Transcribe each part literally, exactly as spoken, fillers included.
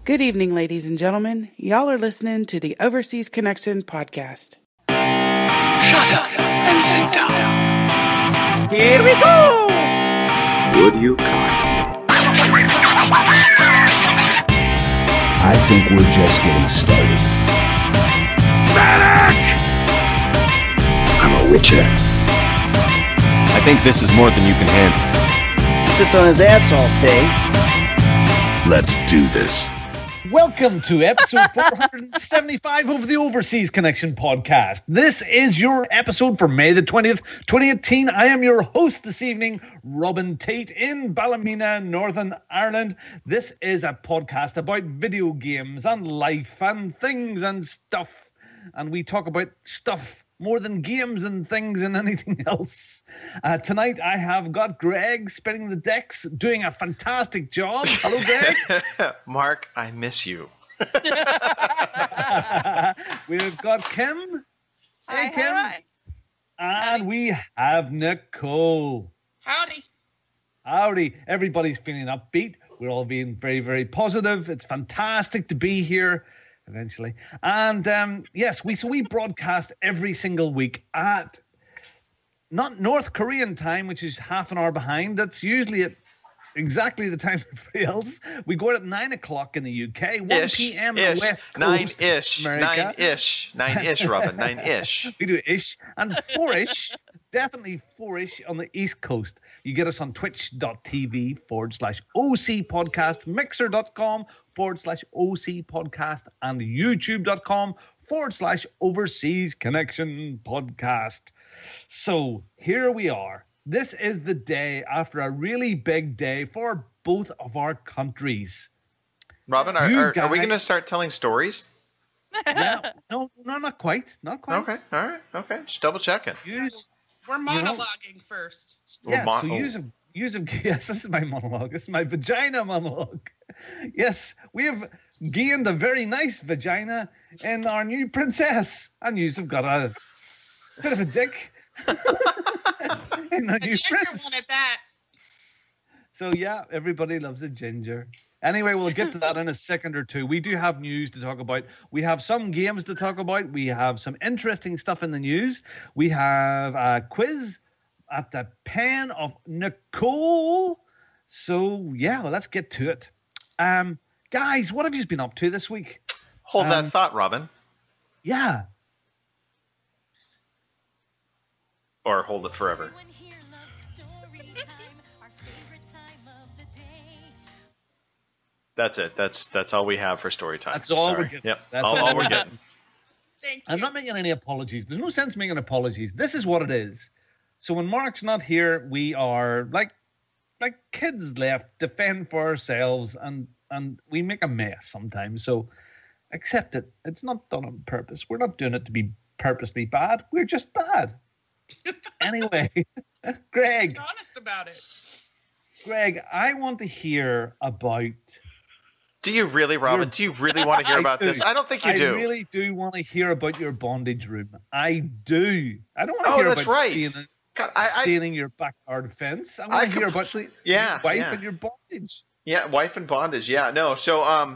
Good evening, ladies and gentlemen. Y'all are listening to the Overseas Connection podcast. Shut up and sit down. Here we go! Would you kindly? I think we're just getting started. Medic! I'm a witcher. I think this is more than you can handle. He sits on his ass all day. Let's do this. Welcome to episode four seventy-five of the Overseas Connection podcast. This is your episode for May the twentieth, twenty eighteen. I am your host this evening, Robin Tate, in Ballymena, Northern Ireland. This is a podcast about video games and life and things and stuff. And we talk about stuff more than games and things and anything else. Uh, tonight I have got Greg spinning the decks, doing a fantastic job. Hello, Greg. Mark, I miss you. We've got Kim. Hi, Hey, Kim. hi. And we have Nicole. Howdy. Howdy. Everybody's feeling upbeat. We're all being very, very positive. It's fantastic to be here eventually. And um, yes, we so we broadcast every single week at not North Korean time, which is half an hour behind. That's usually at exactly the time everybody else. We go out at nine o'clock in the U K, one p.m. in the West Coast. Nine-ish. America. Nine-ish. Nine-ish, Robin. Nine-ish. We do ish. And four-ish, definitely four-ish on the East Coast. You get us on twitch.tv forward slash OC podcast, mixer.com forward slash OC podcast, and youtube.com forward slash overseas connection podcast. So here we are. This is the day after a really big day for both of our countries. Robin, are, You are, are we guys- going to start telling stories? Yeah, no, no, not quite. Not quite. Okay. All right. Okay. Just double checking. Use, We're You know- monologuing first. yeah, Well, so mon- use a, use a, yes, this is my monologue. This is my vagina monologue. Yes, we have gained a very nice vagina in our new princess. And you have got a bit of a dick in our The new ginger princess. one at that. So yeah, everybody loves a ginger. Anyway, we'll get to that in a second or two. We do have news to talk about. We have some games to talk about. We have some interesting stuff in the news. We have a quiz at the pen of Nicole. So yeah, well, let's get to it. Um, guys, what have you been up to this week? Hold Um, that thought, Robin. Yeah. Or hold it forever. That's it. That's that's all we have for story time. That's all Sorry. we're getting. Yep. That's all, all all we're we're getting. Thank you. I'm not making any apologies. There's no sense making apologies. This is what it is. So when Mark's not here, we are like like kids left to fend for ourselves, and and we make a mess sometimes. So accept it. It's not done on purpose. We're not doing it to be purposely bad. We're just bad. Anyway, Greg, Be honest about it. Greg, I want to hear about. Do you really, Robin? You're- Do you really want to hear I about do. this? I don't think you I do. really do want to hear about your bondage room. I do. I don't want to Oh, hear that's about right. stealing, God, I, I, stealing your backyard fence. I I want to hear about complete- your yeah, wife yeah. and your bondage. Yeah, wife and bondage. Yeah, no. So, um,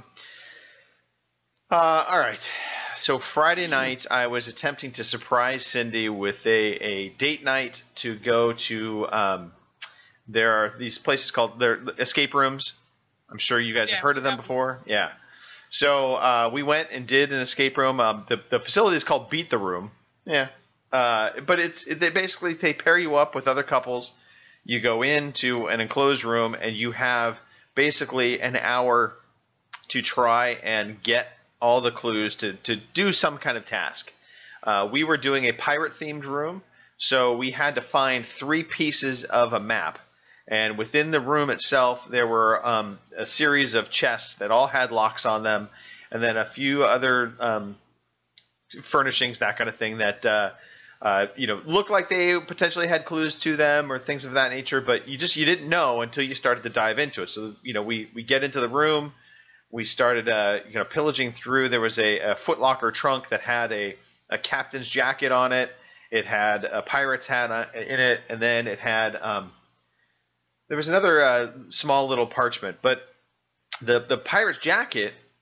uh, all right. So Friday night, I was attempting to surprise Cindy with a, a date night to go to. Um, there are these places called they're escape rooms. I'm sure you guys Yeah, have heard of them yeah. before. Yeah. So uh, we went and did an escape room. Um, the the facility is called Beat the Room. Yeah. Uh, but it's they basically they pair you up with other couples. You go into an enclosed room and you have basically an hour to try and get all the clues to, to do some kind of task. Uh, we were doing a pirate-themed room, so we had to find three pieces of a map. And within the room itself, there were um, a series of chests that all had locks on them, and then a few other um, furnishings, that kind of thing, that uh, uh, you know looked like they potentially had clues to them or things of that nature. But you just you didn't know until you started to dive into it. So you know we we get into the room. We started, uh, you know, pillaging through. There was a, a Foot Locker trunk that had a, a captain's jacket on it. It had a pirate's hat on, in it, and then it had um, there was another uh, small little parchment. But the the pirate's jacket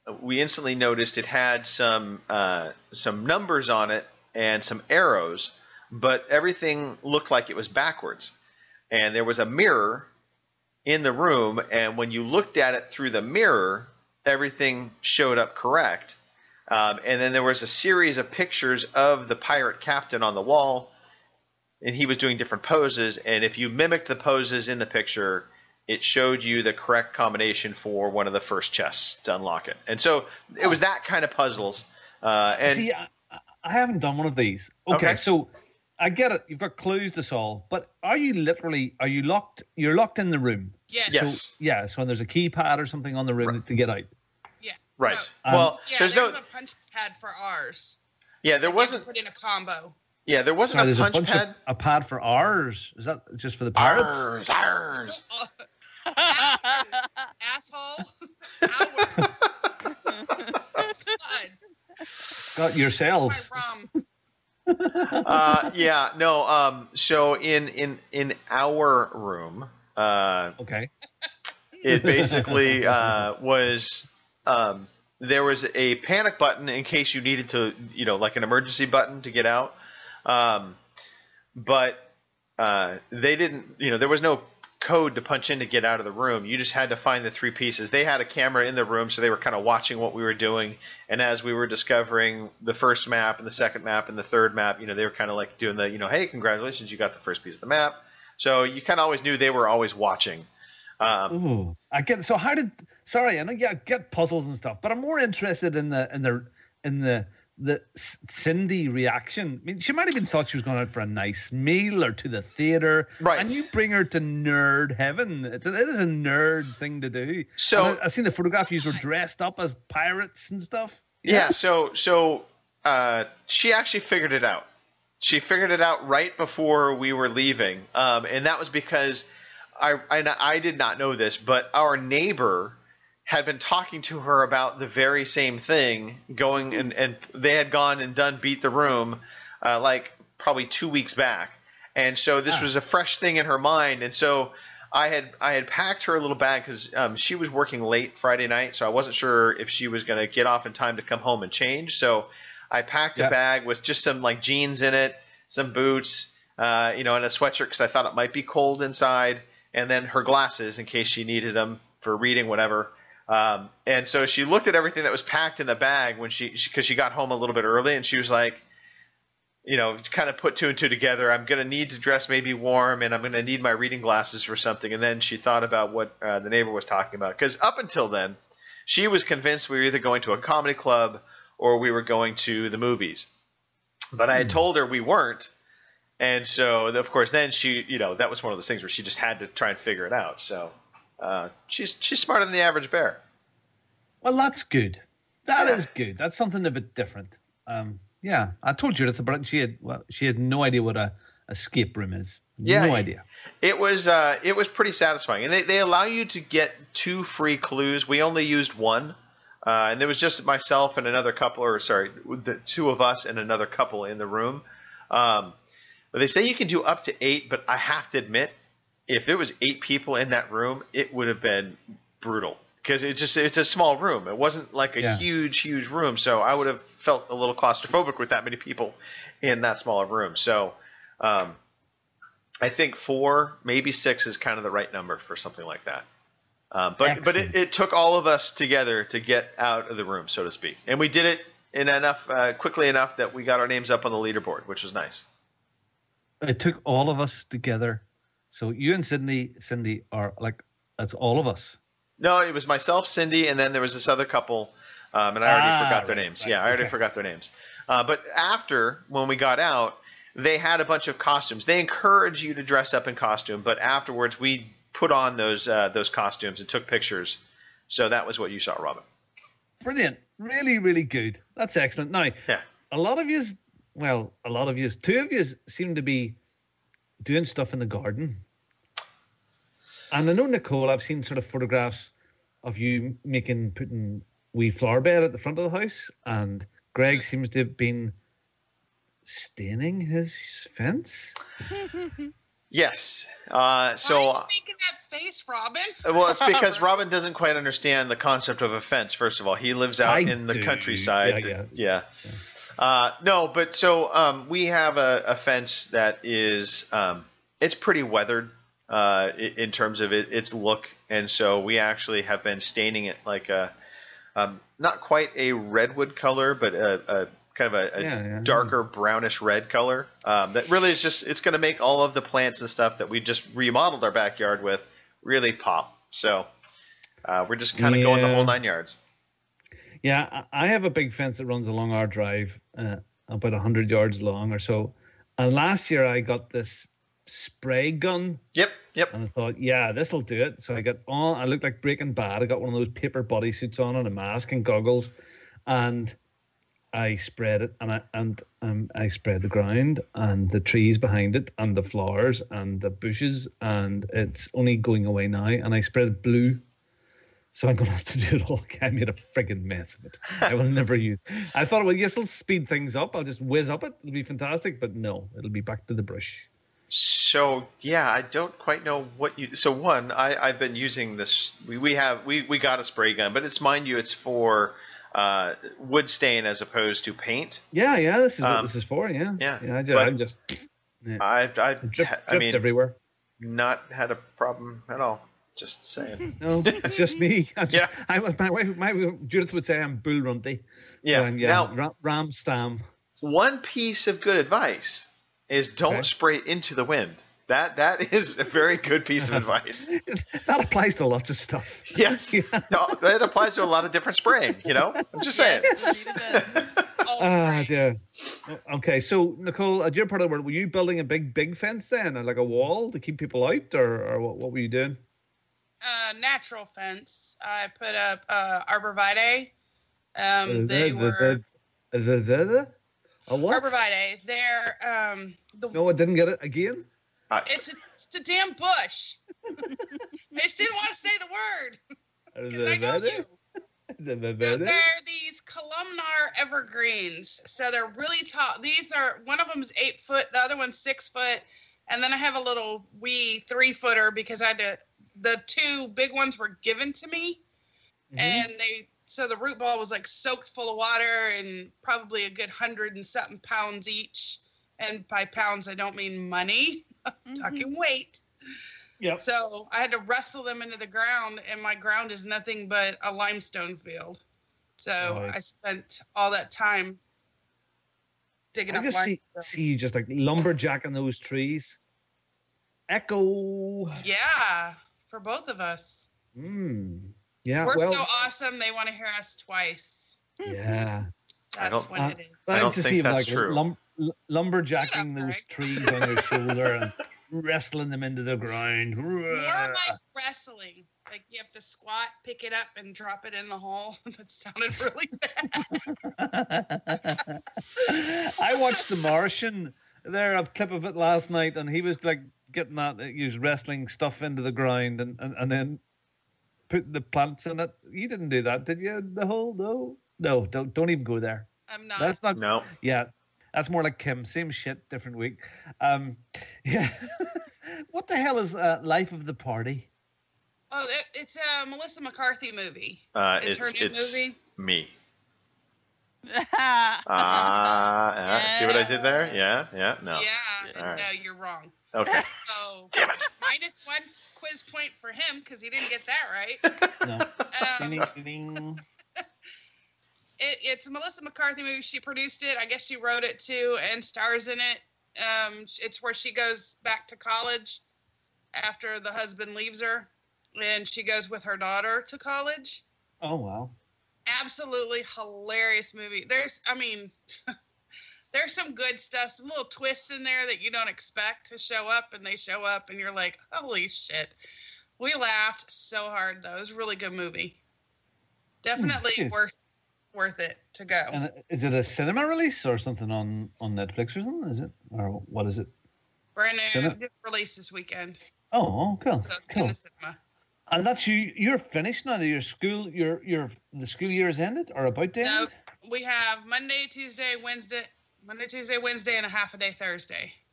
we instantly noticed it had some uh, some numbers on it and some arrows, but everything looked like it was backwards. And there was a mirror in the room, and when you looked at it through the mirror, everything showed up correct. Um, and then there was a series of pictures of the pirate captain on the wall, and he was doing different poses. And if you mimicked the poses in the picture, it showed you the correct combination for one of the first chests to unlock it. And so it was that kind of puzzles. Uh, and See, I, I haven't done one of these. Okay, Okay. so I get it. You've got clues to solve, but are you literally are you locked? You're locked in the room. Yes. Yes. So, yeah. So there's a keypad or something on the room to get out. Yeah. right. No, Um, well, yeah, there's there's no. a punch pad for ours. Yeah, there And wasn't. Put in a combo. Yeah, there wasn't Sorry, a there's punch a bunch pad. of a pad for ours. Is that just for the pirates? Arrs, arrs. Asshole. Ours. God, Got yourselves. my rum. uh, yeah, no. Um, so in in in our room, uh, Okay. it basically uh, was um, there was a panic button in case you needed to, you know, like an emergency button to get out. Um, but uh, they didn't, you know, there was no code to punch in to get out of the room. You just had to find the three pieces. They had a camera in the room, so they were kind of watching what we were doing. And as we were discovering the first map and the second map and the third map, you know, they were kind of like doing the, you know, hey, congratulations, you got the first piece of the map. So you kind of always knew they were always watching. Um, Ooh, I get. So how did? Sorry, I know. Yeah, I get puzzles and stuff, but I'm more interested in the in the in the the C- Cindy reaction. I mean, she might have even thought she was going out for a nice meal or to the theater, Right. And you bring her to nerd heaven. It's a, it is a nerd thing to do. So- And I, I've seen the photograph. You were dressed up as pirates and stuff. Yeah, so so uh, she actually figured it out. She figured it out right before we were leaving, um, and that was because I, I I did not know this, but our neighbor had been talking to her about the very same thing, going and, and they had gone and done Beat the Room uh, like probably two weeks back, and so this Ah. was a fresh thing in her mind, and so. I had I had packed her a little bag because um, she was working late Friday night, so I wasn't sure if she was going to get off in time to come home and change. So I packed Yeah. a bag with just some like jeans in it, some boots, uh, you know, and a sweatshirt because I thought it might be cold inside, and then her glasses in case she needed them for reading, whatever. Um, and so she looked at everything that was packed in the bag when she because she, she got home a little bit early, and she was like, you know, kind of put two and two together. I'm going to need to dress maybe warm, and I'm going to need my reading glasses for something. And then she thought about what uh, the neighbor was talking about. Because up until then, she was convinced we were either going to a comedy club or we were going to the movies. But I had told her we weren't. And so, of course, then she, you know, that was one of those things where she just had to try and figure it out. So uh, she's she's smarter than the average bear. Well, that's good. That is Yeah. good. That's something a bit different. Um, yeah, I told Judith about it. She had well, she had no idea what a escape room is. Yeah. No idea. It was uh, it was pretty satisfying, and they, they allow you to get two free clues. We only used one, uh, and there was just myself and another couple, or sorry, the two of us and another couple in the room. Um, but they say you can do up to eight, but I have to admit, if there was eight people in that room, it would have been brutal because it just it's a small room. It wasn't like a Yeah. huge huge room, so I would have felt a little claustrophobic with that many people in that small of room. So. Um, I think four, maybe six is kind of the right number for something like that. Um, but but it, Excellent. it took all of us together to get out of the room, so to speak, and we did it in enough uh, quickly enough that we got our names up on the leaderboard, which was nice. It took all of us together. So you and Sydney, Cindy are like that's all of us. No, it was myself, Cindy, and then there was this other couple, um, and I already Ah, forgot their right, names. right, Yeah, I already okay. forgot their names. Uh, but after, when we got out, they had a bunch of costumes. They encourage you to dress up in costume, but afterwards we put on those uh, those costumes and took pictures. So that was what you saw, Robin. Brilliant. Really, really good. That's excellent. Now, Yeah. a lot of you, well, a lot of you, two of you seem to be doing stuff in the garden. And I know, Nicole, I've seen sort of photographs of you making, putting wee flower bed at the front of the house. And Greg seems to have been staining his fence. Yes. Uh, so. Why are you making that face, Robin? Well, it's because Robin doesn't quite understand the concept of a fence. First of all, he lives out I in the do. countryside. Yeah, yeah. yeah. Uh, no, but so um, we have a, a fence that is um, it's pretty weathered uh, in, in terms of it, its look, and so we actually have been staining it like a um, not quite a redwood color, but a, a kind of a, a Yeah, yeah. darker brownish red color. Um, that really is just it's going to make all of the plants and stuff that we just remodeled our backyard with really pop. So uh, we're just kind of going the Yeah. whole nine yards. Yeah, I I have a big fence that runs along our drive, uh, about one hundred yards long or so. And last year I got this spray gun, Yep, yep. and I thought, yeah, this will do it. So I got on, I looked like Breaking Bad. I got one of those paper bodysuits on and a mask and goggles, and I sprayed it, and I and um, I sprayed the ground and the trees behind it and the flowers and the bushes, and it's only going away now. And I sprayed blue. So I'm going to have to do it all again. I made a friggin' mess of it. I will never use. I thought, well, yes, it'll speed things up. I'll just whiz up it. It'll be fantastic. But no, it'll be back to the brush. So yeah, I don't quite know what you. So one, I I've been using this. We, we have we we got a spray gun, but it's mind you, it's for uh, wood stain as opposed to paint. Yeah, yeah. This is what Um, this is for. Yeah, yeah, I just, but- I'm just yeah. I've I It drip, I dripped mean everywhere. not had a problem at all. Just saying. No, it's just me. I'm just, Yeah. I, my wife, my Judith would say I'm bull runty. Yeah. So I'm, yeah. Now- Ram, ram stam. One piece of good advice is don't Okay. spray into the wind. That that is a very good piece of advice. That applies to lots of stuff. Yes, no, it applies to a lot of different spraying. You know, I'm just saying. All Ah, spray. dear. Okay, so Nicole, at your part of the world, were you building a big, big fence then, or like a wall to keep people out, or, or what, what were you doing? Uh, natural fence. I put up uh, arborvitae. Um, they the, were the, the, the, the, a what? arborvitae. They're um, the No, I didn't get it again. Uh, it's a, it's a damn bush. I just didn't want to say the word. 'Cause I know you. The, the, They're, the, they're these columnar evergreens, so they're really tall. These are one of them is eight foot, the other one's six foot, and then I have a little wee three footer because I had to. The two big ones were given to me, Mhm. and they so the root ball was like soaked full of water and probably a good hundred and something pounds each. And by pounds, I don't mean money. I'm talking weight. Yep. So I had to wrestle them into the ground, and my ground is nothing but a limestone field. So Right. I spent all that time digging I up just see, limestone. see you just like lumberjacking those trees. Echo. Yeah, for both of us. Mm. Yeah, We're well, so awesome, they want to hear us twice. yeah. That's don't- what Uh, it is. I don't to think see that's like true. Lum, l- lumberjacking Shut up, those Greg. trees on your shoulder and wrestling them into the ground. More like wrestling. Like you have to squat, pick it up, and drop it in the hole. That sounded really bad. I watched The Martian. There, a clip of it last night, and he was like getting that. He was wrestling stuff into the ground, and, and, and then putting the plants in it. You didn't do that, did you? The whole no, no, don't don't even go there. I'm not. That's not. No. Yeah, that's more like Kim. Same shit, different week. Um, yeah. What the hell is uh, Life of the Party? Oh, it, it's a Melissa McCarthy movie. Uh, It's it's her new it's movie? me. Ah, uh, see what I did there? Yeah, yeah, no. Yeah, All right. no, you're wrong. Okay. So Damn it. minus one quiz point for him because he didn't get that right. No. Um, Ding, ding, ding. it, it's a Melissa McCarthy movie. She produced it. I guess she wrote it too and stars in it. Um, it's where she goes back to college after the husband leaves her, and she goes with her daughter to college. Oh wow. Absolutely hilarious movie. There's, I mean, there's some good stuff, some little twists in there that you don't expect to show up, and they show up, and you're like, holy shit. We laughed so hard, though. It was a really good movie. Definitely good. worth worth it to go. And is it a cinema release or something on, on Netflix or something? Is it, or what is it? Brand new, Cinema? just released this weekend. Oh, cool, So in cool. the cinema. And that's you. You're finished now. That your school, your your the school year is ended or about to end. No, we have Monday, Tuesday, Wednesday, Monday, Tuesday, Wednesday, and a half a day Thursday.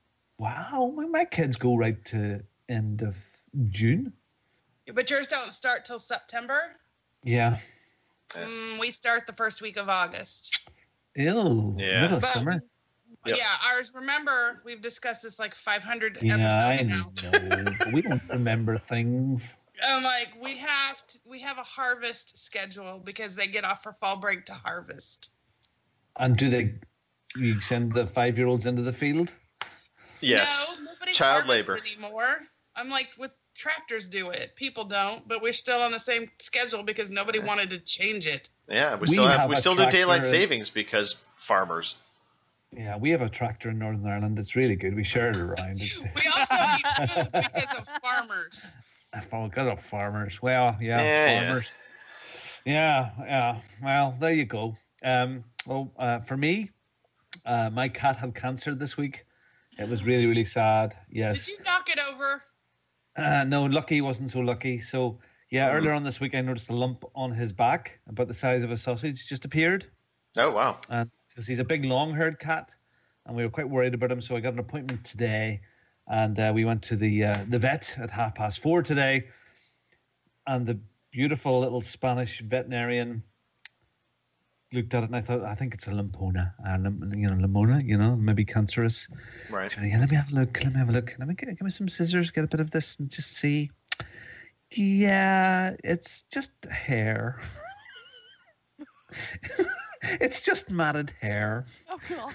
Wow, my, my kids go right to end of June. But yours don't start till September? Yeah. Mm, we start the first week of August. Ew. Yeah. Middle of But- summer. Yep. Yeah, ours, remember, we've discussed this like five hundred Yeah, I episodes now. know. But we don't remember things. I'm like, we have to, we have a harvest schedule because they get off for fall break to harvest. And do they, you send the five-year-olds into the field? Yes. No, nobody Child harvests labor. anymore. I'm like, with tractors do it. People don't, but we're still on the same schedule because nobody wanted to change it. Yeah, we, We still have, have we a still do daylight tractor. savings because farmers. Yeah, we have a tractor in Northern Ireland. It's really good. We share it around. It's, We also need food because of farmers. because of farmers. Well, yeah, Yeah, yeah. farmers. Yeah. yeah, Well, there you go. Um, well, uh, for me, uh, my cat had cancer this week. It was really, really sad. Yes. Did you knock it over? Uh, no, lucky wasn't so lucky. So, yeah, Hmm. earlier on this week, I noticed a lump on his back, about the size of a sausage, just appeared. Oh, wow. Because he's a big long-haired cat, and we were quite worried about him. So I got an appointment today, and uh, we went to the uh, the vet at half past four today. And the beautiful little Spanish veterinarian looked at it, and I thought, I think it's a lampona, uh, lim- you know, lamona, you know, maybe cancerous. Right. So, yeah, let me have a look. Let me have a look. Let me get, give me some scissors, get a bit of this, and just see. Yeah, it's just hair. It's just matted hair. Oh, God.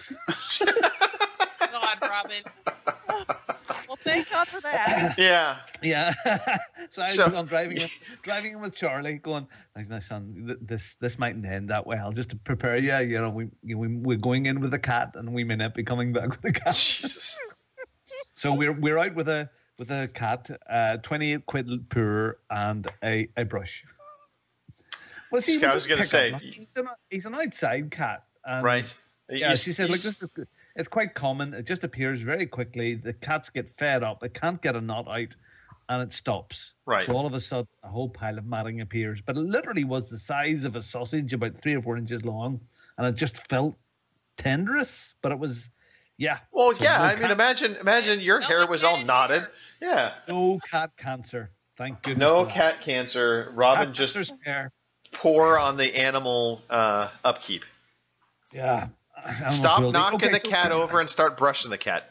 God, Robin. Well, thank God for that. Yeah. Yeah. so I was So- on driving him, driving him with Charlie, going, like, "No, son, th- this this mightn't end that well. Just to prepare you, you know, we, you know, we we're going in with a cat, and we may not be coming back with a cat. Jesus. So we're we're out with a with a cat, uh, twenty-eight quid poor, and a, a brush. Well, see, I we was just gonna pick say- up- he's an, he's an outside cat. and- Right. Yeah, You- she said, look, you- this is it's quite common. It just appears very quickly. The cats get fed up. They can't get a knot out, and it stops. Right. So all of a sudden, a whole pile of matting appears. But it literally was the size of a sausage, about three or four inches long, and it just felt tenderous. But it was, yeah. Well, So yeah. no I mean, cat- imagine, imagine your No hair one was get all it knotted. either. Yeah. no cat cancer. Thank goodness. No for that. cat cancer. Robin Cat just cancer's hair. poor on the animal uh, upkeep. Yeah. Animal Stop cruelty. knocking Okay, the so- cat over and start brushing the cat.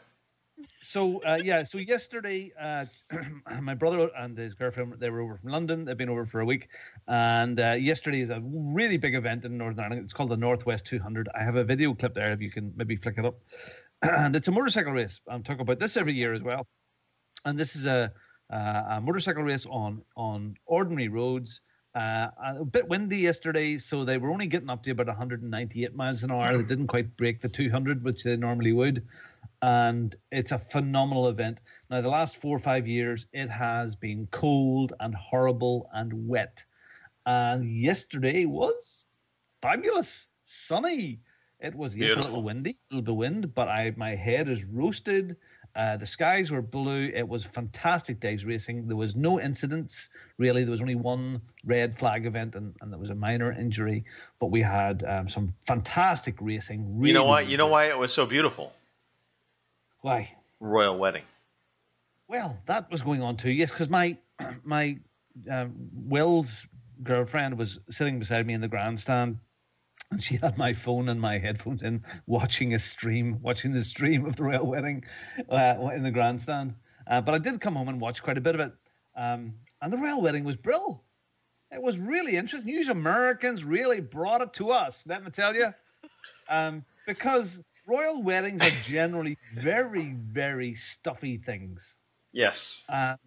So uh, yeah, so yesterday, uh, my brother and his girlfriend, they were over from London. They've been over for a week, and uh, yesterday is a really big event in Northern Ireland. It's called the Northwest two hundred. I have a video clip there if you can maybe flick it up. And it's a motorcycle race. I'm talking about this every year as well. And this is a, uh, a motorcycle race on on ordinary roads. Uh, a bit windy yesterday, so they were only getting up to about one hundred ninety-eight miles an hour. They didn't quite break the two hundred, which they normally would. And it's a phenomenal event. Now, the last four or five years, it has been cold and horrible and wet. And yesterday was fabulous, sunny. It was yes, a Beautiful. little windy, a little bit of wind, but I my head is roasted. Uh, the skies were blue. It was a fantastic day's racing. There was no incidents, really. There was only one red flag event, and, and there was a minor injury. But we had um, some fantastic racing. Really, You know why? really You know good. why it was so beautiful? Why? Royal wedding. Well, that was going on too. Yes, because my my um, Will's girlfriend was sitting beside me in the grandstand, and she had my phone and my headphones in, watching a stream, watching the stream of the royal wedding uh, in the grandstand. Uh, but I did come home and watch quite a bit of it, um, and the royal wedding was brilliant. It was really interesting. You Americans really brought it to us, let me tell you, um, because royal weddings are generally very, very stuffy things. Yes. And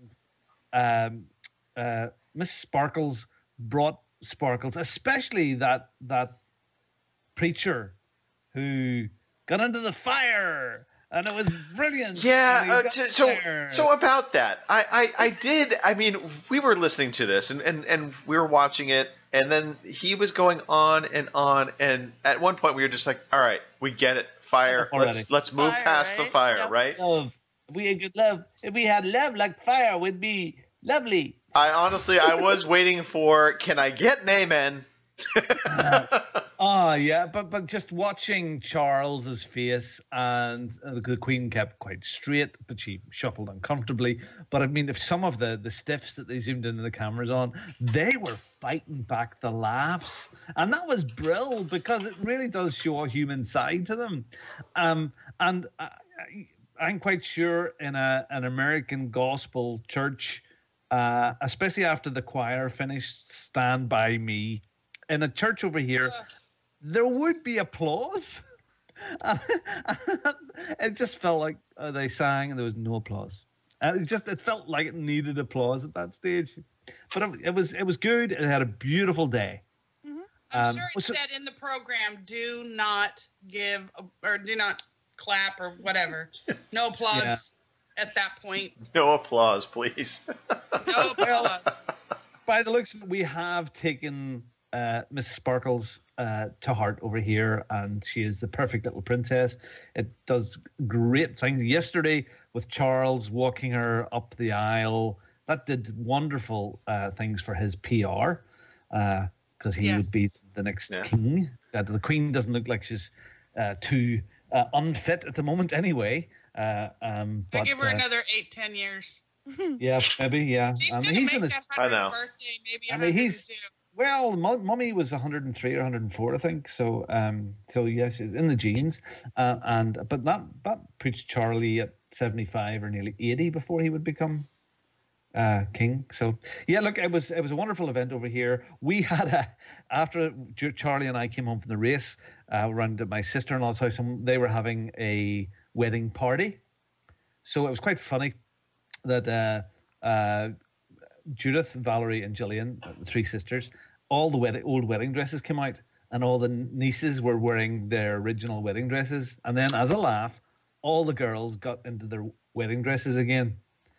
um, uh, Miss Sparkles brought sparkles, especially that that preacher who got into the fire, and it was brilliant. when he Yeah. Uh, got so, so there. so about that, I, I I did. I mean, we were listening to this, and, and and we were watching it, and then he was going on and on, and at one point we were just like, all right, we get it. Fire. Already. Let's let's move Fire, past the right? fire, Yep. right? love. If we had good love, if we had love like fire, would be lovely. I honestly, I was waiting for, can I get an amen? Oh yeah, but but just watching Charles's face, and uh, the Queen kept quite straight, but she shuffled uncomfortably. But I mean, if some of the the stiffs that they zoomed into the cameras on, they were fighting back the laughs, and that was brilliant because it really does show a human side to them. Um, and I, I'm quite sure in a an American gospel church, uh, especially after the choir finished "Stand By Me," in a church over here. Ugh. There would be applause. It just felt like uh, they sang and there was no applause. And it just it felt like it needed applause at that stage. But it, it was it was good. It had a beautiful day. I'm Um, sure it so- said in the program, do not give a, or do not clap or whatever. No applause at that point. No applause, please. No applause. By the looks of it, we have taken uh, Miss Sparkles uh, to heart over here, and she is the perfect little princess. It does great things. Yesterday, with Charles walking her up the aisle, that did wonderful uh, things for his P R, because he Yes. would be the next Yeah. king. Uh, the Queen doesn't look like she's uh, too uh, unfit at the moment anyway. Uh, um, I but, give her uh, another eight, ten years. yeah, maybe, yeah. She's Um, gonna he's make in his, that I know. hundredth birthday, maybe I mean, he's- one hundred two. well, Mu- Mummy was one hundred three or one hundred four, I think. So, um, so yes, it's in the genes. Uh, and but that that puts Charlie at seventy-five or nearly eighty before he would become uh, king. So, yeah, look, it was it was a wonderful event over here. We had a after Charlie and I came home from the race, uh, around at my sister-in-law's house, and they were having a wedding party. So it was quite funny that uh, uh, Judith, Valerie, and Gillian, the three sisters, all the wedding, old wedding dresses came out, and all the nieces were wearing their original wedding dresses. And then, as a laugh, all the girls got into their wedding dresses again.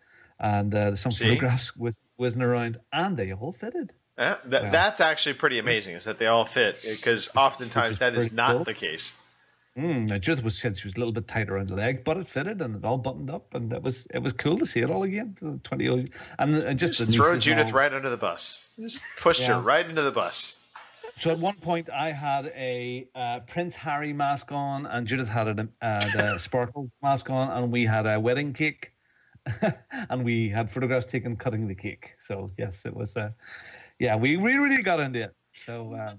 And uh, some See? photographs was whizzing around, and they all fitted. Yeah, that, Yeah. That's actually pretty amazing, is that they all fit, because oftentimes is that is pretty not cool. the case. Mm, now Judith was said she was a little bit tight around the leg, but it fitted and it all buttoned up, and it was it was cool to see it all again. Twenty old, and, and just, Just the throw nieces Judith all- right under the bus. Just pushed her Yeah. right into the bus. So at one point, I had a uh, Prince Harry mask on, and Judith had a uh, the Sparkles mask on, and we had a wedding cake, and we had photographs taken cutting the cake. So yes, it was. Uh, yeah, we we really got into it. So um,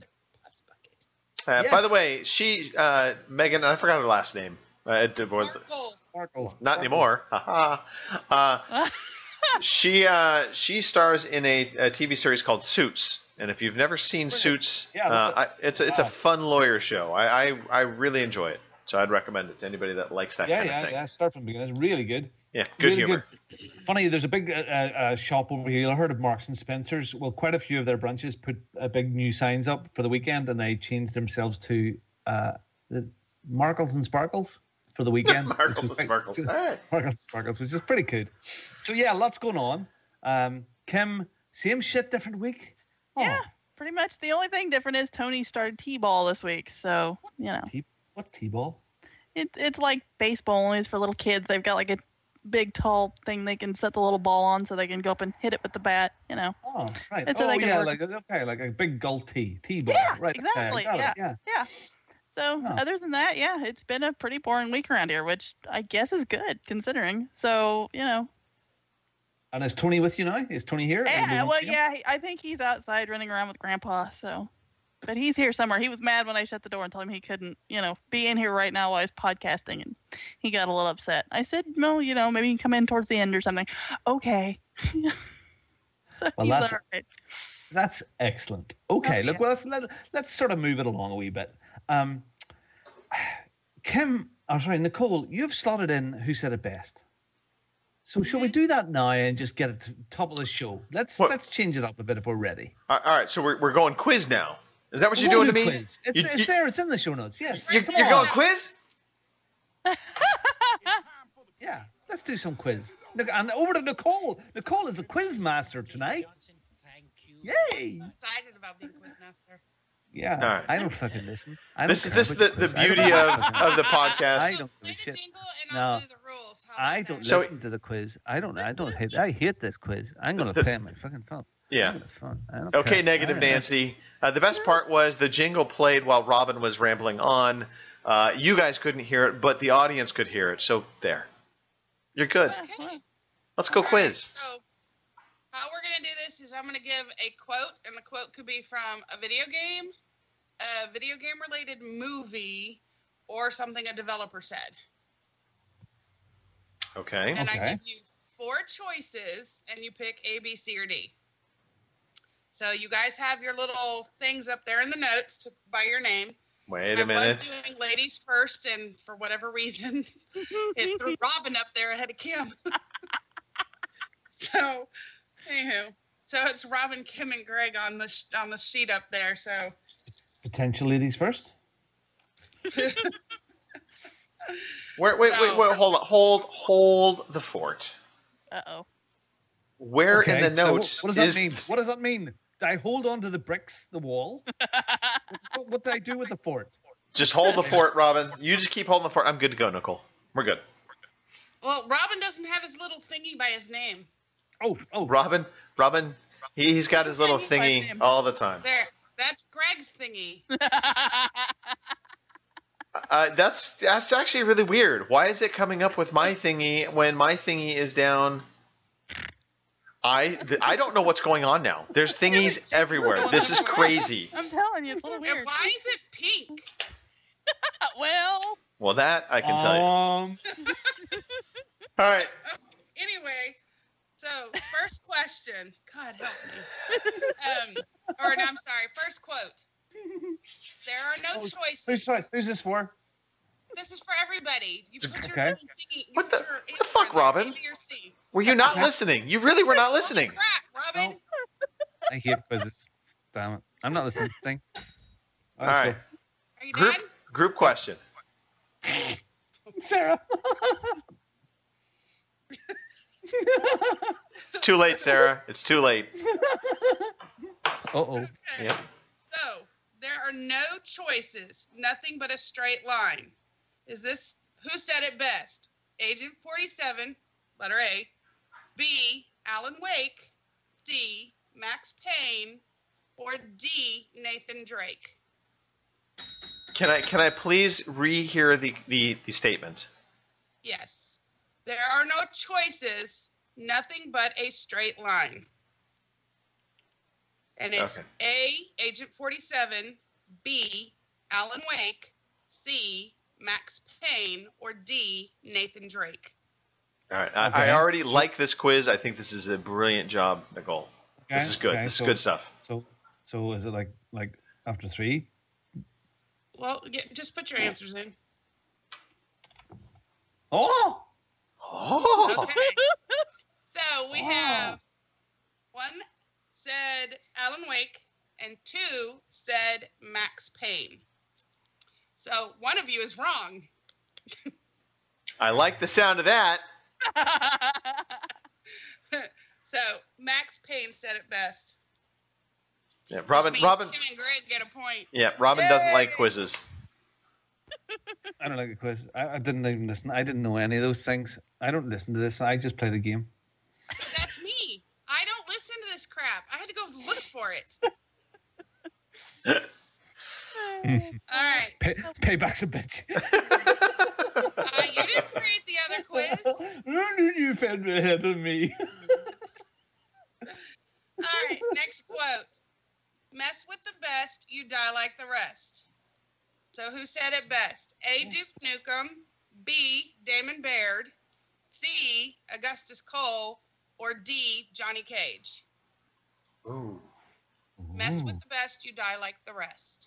Uh, Yes. By the way, she, uh, Megan, I forgot her last name. Uh, it was Sparkle. Sparkles, not anymore. Haha. uh, she uh, she stars in a, a T V series called Suits, and if you've never seen Suits, Yeah, uh, I, it's a, it's a wow. fun lawyer show. I, I I really enjoy it, so I'd recommend it to anybody that likes that Yeah, kind yeah, of thing. yeah. Start from the beginning. It's really good. Yeah, good really humor. Good. Funny, there's a big uh, uh, shop over here. I heard of Marks and Spencers. Well, quite a few of their branches put uh, big new signs up for the weekend, and they changed themselves to uh, the Markles and Sparkles for the weekend. which Markles is and quite- Sparkles. All right. Markles and Sparkles, which is pretty good. So yeah, lots going on. Um, Kim, same shit, different week. Oh, Yeah, pretty much. The only thing different is Tony started T-ball this week, so you know, T- what T-ball? it, it's like baseball only. It's for little kids. They've got like a big tall thing they can set the little ball on, so they can go up and hit it with the bat. You know. Oh, right. It's so oh, they can yeah, work- like okay, like a big gold T, T-ball. Yeah, right. okay, I exactly, got it, yeah. yeah. Yeah. So Oh. other than that, yeah, it's been a pretty boring week around here, which I guess is good considering. So you know. And is Tony with you now? Is Tony here? Yeah, Anybody well, see him? yeah, he- I think he's outside running around with Grandpa. So, but he's here somewhere. He was mad when I shut the door and told him he couldn't, you know, be in here right now while I was podcasting, and he got a little upset. I said, no, you know, maybe you can come in towards the end or something. Okay. so Well, he's that's- all right. That's excellent. Okay, Oh, look, yeah. well, let's, let, let's sort of move it along a wee bit. Um, Kim, I'm sorry, Nicole, you've slotted in Who Said It Best. So shall we do that now and just get it to the top of the show? Let's What? let's change it up a bit if we're ready. All all right, so we're, we're going quiz now. Is that what you're We'll doing to do me? quiz. It's, You- it's you- there. It's in the show notes. Yes. you- Come you're on. going quiz? Yeah, let's do some quiz. Look, and over to Nicole. Nicole is the quiz master tonight. Yay! Excited about being quizmaster. Yeah, All right. I don't fucking listen. I don't This is care this is about the, the quiz. I don't beauty of, fucking- of the podcast. I don't Play give a the shit. jingle and I'll No. do the rules. How about I don't that? So- listen to the quiz. I don't. I don't hate. I hate this quiz. I'm gonna play it on my fucking phone. Yeah. Fun. Okay, Negative Nancy. Uh, the best part was the jingle played while Robin was rambling on. Uh, you guys couldn't hear it, but the audience could hear it. So there. You're good. Okay. Let's go All quiz. right, so how we're going to do this is I'm going to give a quote, and the quote could be from a video game, a video game related movie, or something a developer said. Okay. And Okay. I give you four choices, and you pick A, B, C, or D. So you guys have your little things up there in the notes to, by your name. Wait I a minute. was doing ladies first, and for whatever reason, it threw Robin up there ahead of Kim. So, anywho, so it's Robin, Kim, and Greg on the sh- on the sheet up there. So, Potential ladies first. Wait, wait, wait, wait. Hold on. Hold, hold the fort. Uh oh. Where Okay, in the so notes what does that is mean? What does that mean? Did I hold on to the bricks, the wall? what, what did I do with the fort? just hold the fort, Robin. You just keep holding the fort. I'm good to go, Nicole. We're good. well, Robin doesn't have his little thingy by his name. Oh, oh, Robin, Robin, he, he's got his little Thingy by thingy him. all the time. There, that's Greg's thingy. Uh, that's that's actually really weird. Why is it coming up with my thingy when my thingy is down? I th- I don't know what's going on now. There's thingies everywhere. This is crazy. I'm telling you, it's a little And weird. why is it pink? Well, Well, that I can tell you. um, All right. Anyway, so first question. God help me. Um, or no, I'm sorry. First quote. There are no who's choices. sorry, who's this for? This is for everybody. You put your Okay. little thingy. You What put the- your what the answer fuck, in there, Robin? A, B, or C. Were you not listening? You really were not listening. Crap, Robin. I hate quizzes. Damn it. I'm not listening to the thing. All right. Are you Group done? group question. Sarah. It's too late, Sarah. It's too late. Uh-oh. Okay. Yep. So there are no choices. Nothing but a straight line. Is this who said it best? Agent forty-seven, letter A. B. Alan Wake. C. Max Payne. Or D. Nathan Drake. Can I can I please rehear the, the, the statement? Yes. There are no choices. Nothing but a straight line. And it's Okay. A. Agent forty-seven. B. Alan Wake. C. Max Payne. Or D. Nathan Drake. All right. I, Okay. I already like this quiz. I think this is a brilliant job, Nicole. Okay, This is good. okay, this so, is good stuff. So, so is it like like after three? Well, yeah, just put your answers in. Oh, Oh. Okay. So we have one said Alan Wake and two said Max Payne. So one of you is wrong. I like the sound of that. So Max Payne said it best. Yeah, Which Robin. means Robin. Kim and Greg get a point. Yeah, Robin doesn't Yay! like quizzes. I don't like a quiz. I, I didn't even listen. I didn't know any of those things. I don't listen to this. I just play the game. That's me. I don't listen to this crap. I had to go look for it. All right. Pay, payback's a bitch. Uh, you didn't create the other quiz. You fed ahead of me. All right, next quote. Mess with the best, you die like the rest. So who said it best? A. Duke Nukem, B. Damon Baird, C. Augustus Cole, or D. Johnny Cage? Ooh. Mess with the best, you die like the rest.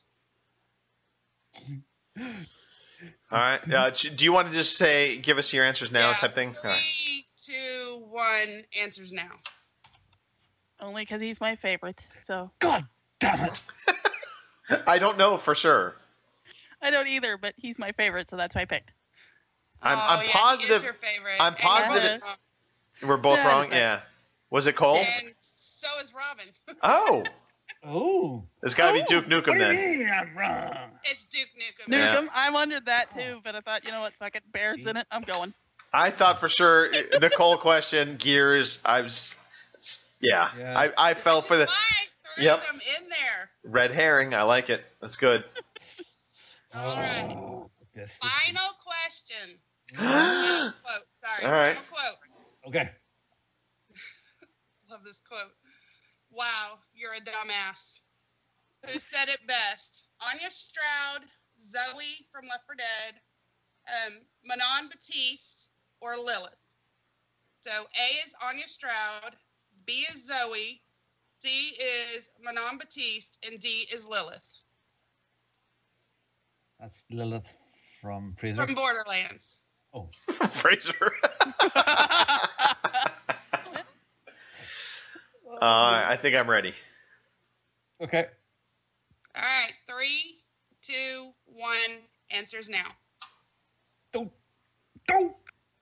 All right. Uh, do you want to just say, give us your answers now, Yeah, type thing? All right. Three, two, one. Answers now. only because he's my favorite. So God damn it. I don't know for sure. I don't either, but he's my favorite, so that's why I picked. I'm, oh, I'm yeah, he is positive. your favorite. I'm And you're both positive- wrong. We're both Yeah, wrong. it's like- Yeah. Was it Cole? And so is Robin. Oh, Oh. it's got to be Duke What Nukem do you then. mean I'm wrong? It's Duke Nukem. Yeah. Nukem, I wondered that too, but I thought, you know what, fuck it, Baird's in it, I'm going. I thought for sure Nicole question Gears. I was, Yeah, Yeah. I, I fell Which for is the why I threw Yep. them in there. red herring. I like it. That's good. All right. Oh, this is- Final question. Final quote. Sorry. All right. Final quote. Okay. Love this quote. Wow, you're a dumbass. Who said it best? Anya Stroud, Zoe from Left four Dead, um, Manon Batiste, or Lilith? So A is Anya Stroud, B is Zoe, C is Manon Batiste, and D is Lilith That's Lilith from Fraser. from Borderlands. Oh. Fraser. uh, I think I'm ready. Okay. All right, three, two, one. Answers now. Don't. Don't.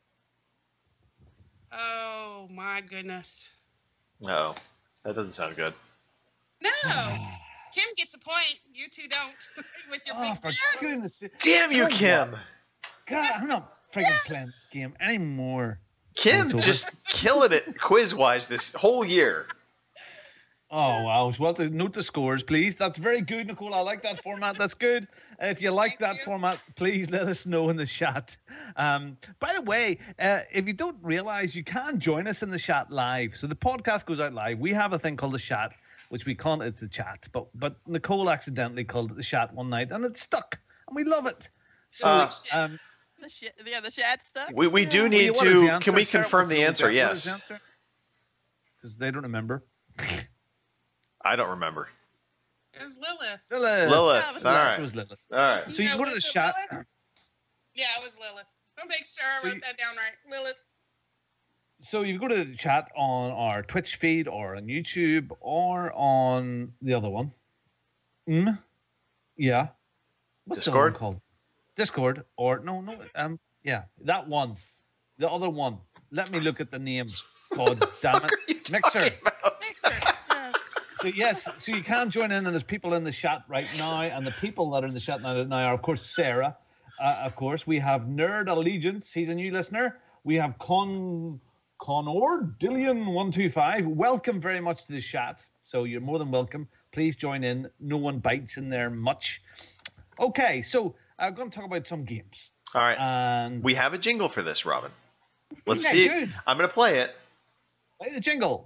Oh my goodness. No, that doesn't sound good. No. Kim gets a point. You two don't. With your Oh, big for beard. goodness sake. Damn you, Come Kim. on. God, I'm not freaking playing this game anymore. Kim It's over. just killing it quiz-wise this whole year. Oh, wow. Well, to note the scores, please. That's very good, Nicole. I like that format. That's good. If you like Thank that you. format, please let us know in the chat. Um, by the way, uh, if you don't realize, you can join us in the chat live. So the podcast goes out live. We have a thing called the chat, which we call it the chat, but but Nicole accidentally called it the chat one night, and it stuck, and we love it. So, Uh, um, The sh- yeah, the chat stuff. We we do well, need what is the to. answer? Can we Sarah confirm wants to the know answer? what is Yes. the answer? Because they don't remember. I don't remember. It was Lilith. Lilith. Lilith. Yeah, The All answer right. was Lilith. All right. So you No, go to the was it chat. Lilith? Yeah, it was Lilith. I'll make sure I So wrote you- that down right. Lilith. So you go to the chat on our Twitch feed or on YouTube or on the other one. Mm? Yeah. What's the other one Discord? called? Discord or no, no, um, yeah, that one, the other one. Let me look at the name. God damn it, Mixer. Mixer. Yeah. So yes, so you can join in, and there's people in the chat right now, and the people that are in the chat now, now are of course Sarah. Uh, of course, we have Nerd Allegiance. He's a new listener. We have Con Conor Dillian one two five. Welcome very much to the chat. So you're more than welcome. Please join in. No one bites in there much. Okay, so I'm going to talk about some games. All right. And We have a jingle for this, Robin. Let's Yeah, see. good. I'm going to play it. play the jingle.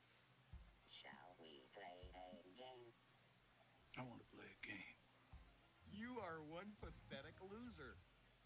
I want to play a game. You are one pathetic loser.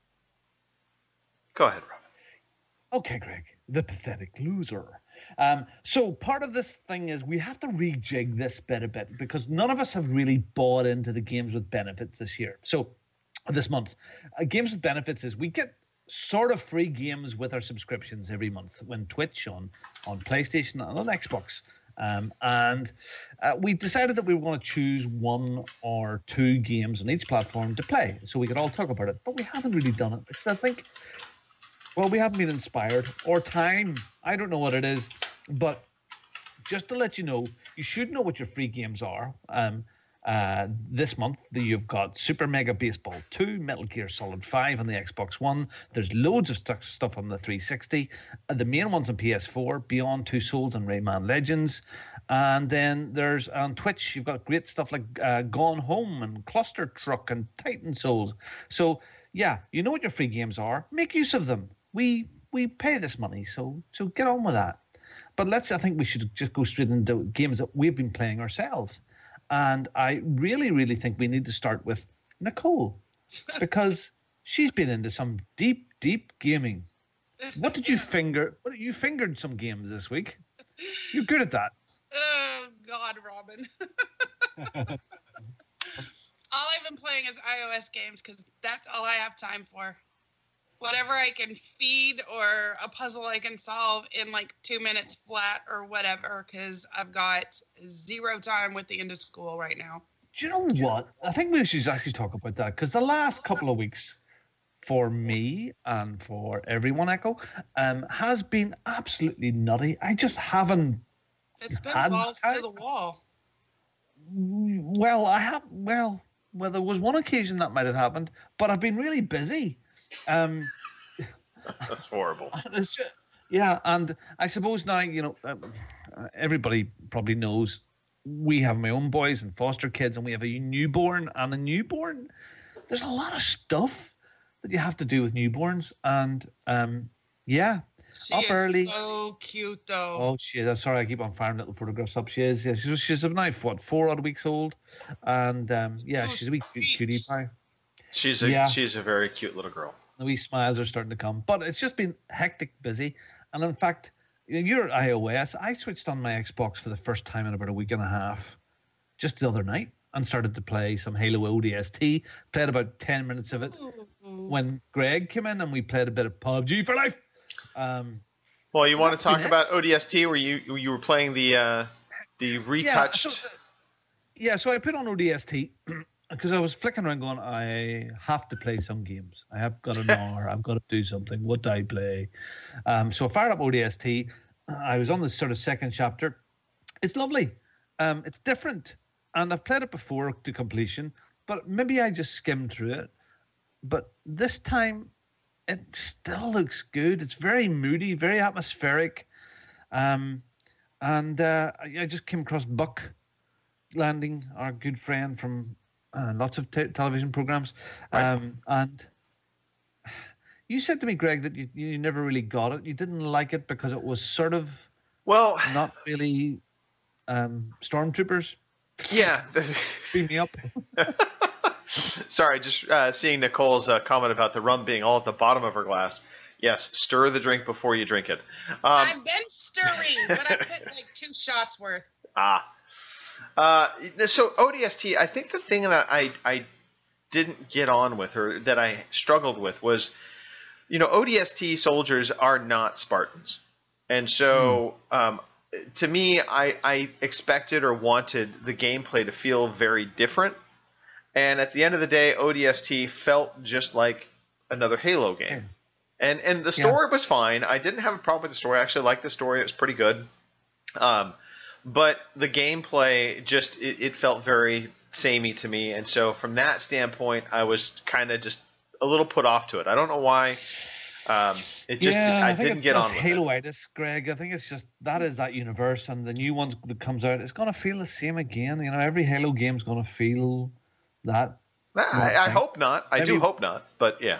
Go ahead, Robin. Okay, Greg, the pathetic loser. Um, so part of this thing is we have to rejig this bit a bit because none of us have really bought into the games with benefits this year. So this month, uh, games with benefits is we get sort of free games with our subscriptions every month when Twitch on on PlayStation and on Xbox. Um, and uh, we've decided that we want to choose one or two games on each platform to play so we could all talk about it. But we haven't really done it because I think, well, we haven't been inspired or time. I don't know what it is. But just to let you know, you should know what your free games are. Um, uh, this month, you've got Super Mega Baseball two, Metal Gear Solid five on the Xbox One. There's loads of stu- stuff on the three sixty. Uh, the main ones on P S four, Beyond Two Souls and Rayman Legends. And then there's on Twitch, you've got great stuff like uh, Gone Home and Cluster Truck and Titan Souls. So, yeah, you know what your free games are. Make use of them. We we pay this money, so so get on with that. But let's, I think we should just go straight into games that we've been playing ourselves. And I really, really think we need to start with Nicole because she's been into some deep, deep gaming. What did you finger? What you fingered some games this week? You're good at that. Oh, God, Robin. All I've been playing is iOS games because that's all I have time for. Whatever I can feed or a puzzle I can solve in like two minutes flat or whatever, because I've got zero time with the end of school right now. Do you know what? I think we should actually talk about that because the last couple of weeks for me and for everyone, Echo, um, has been absolutely nutty. I just haven't. It's been Had balls time? to the wall. Well, I have. Well, well, there was one occasion that might have happened, but I've been really busy. Um, That's horrible. it's just- yeah, and I suppose now, you know, um, everybody probably knows we have my own boys and foster kids, and we have a newborn. And a newborn, there's a lot of stuff that you have to do with newborns. And um, yeah, She up is early. so cute, though. Oh, she is. I'm sorry, I keep on firing little photographs up. She is. Yeah, she's she's now what four odd weeks old, and um, yeah, Those she's a wee cute, feet. cutie pie. She's a Yeah. she's a very cute little girl. The wee smiles are starting to come, but it's just been hectic, busy, and in fact, you're iOS. I switched on my Xbox for the first time in about a week and a half, just the other night, and started to play some Halo O D S T. Played about ten minutes of it when Greg came in, and we played a bit of P U B G for life. Um, Well, you want to That's talk been about O D S T, where you you were playing the uh, the retouched. Yeah, so, yeah, so I put on O D S T because I was flicking around going, I have to play some games. I have got an hour. I've got to do something. What do I play? Um, so I fired up O D S T. I was on the sort of second chapter. It's lovely. Um, it's different. And I've played it before to completion, but maybe I just skimmed through it. But this time, it still looks good. It's very moody, very atmospheric. Um, and uh, I, I just came across Buck Landing, our good friend from uh, lots of te- television programs. Right. Um, and you said to me, Greg, that you, you never really got it. You didn't like it because it was sort of Well, not really um, stormtroopers. yeah. Beam me up. Sorry, just uh, seeing Nicole's uh, comment about the rum being all at the bottom of her glass. Yes, stir the drink before you drink it. Um, I've been stirring, but I put like two shots worth. Ah. Uh, so O D S T, I think the thing that I I didn't get on with, or that I struggled with, was, you know, O D S T soldiers are not Spartans. And so um, to me, I, I expected or wanted the gameplay to feel very different. And at the end of the day, O D S T felt just like another Halo game. And and the story Yeah. was fine. I didn't have a problem with the story. I actually liked the story. It was pretty good. Um, but the gameplay just it, it felt very samey to me. And so from that standpoint, I was kind of just a little put off to it. I don't know why. Um, it just yeah, I, I, think didn't it's, get it's on with it. Halo-itis, Greg. I think it's just that is that universe, and the new one that comes out, it's going to feel the same again. You know, every Halo game's going to feel that. Nah, I, I thing. hope not. I do Maybe- hope not. But yeah.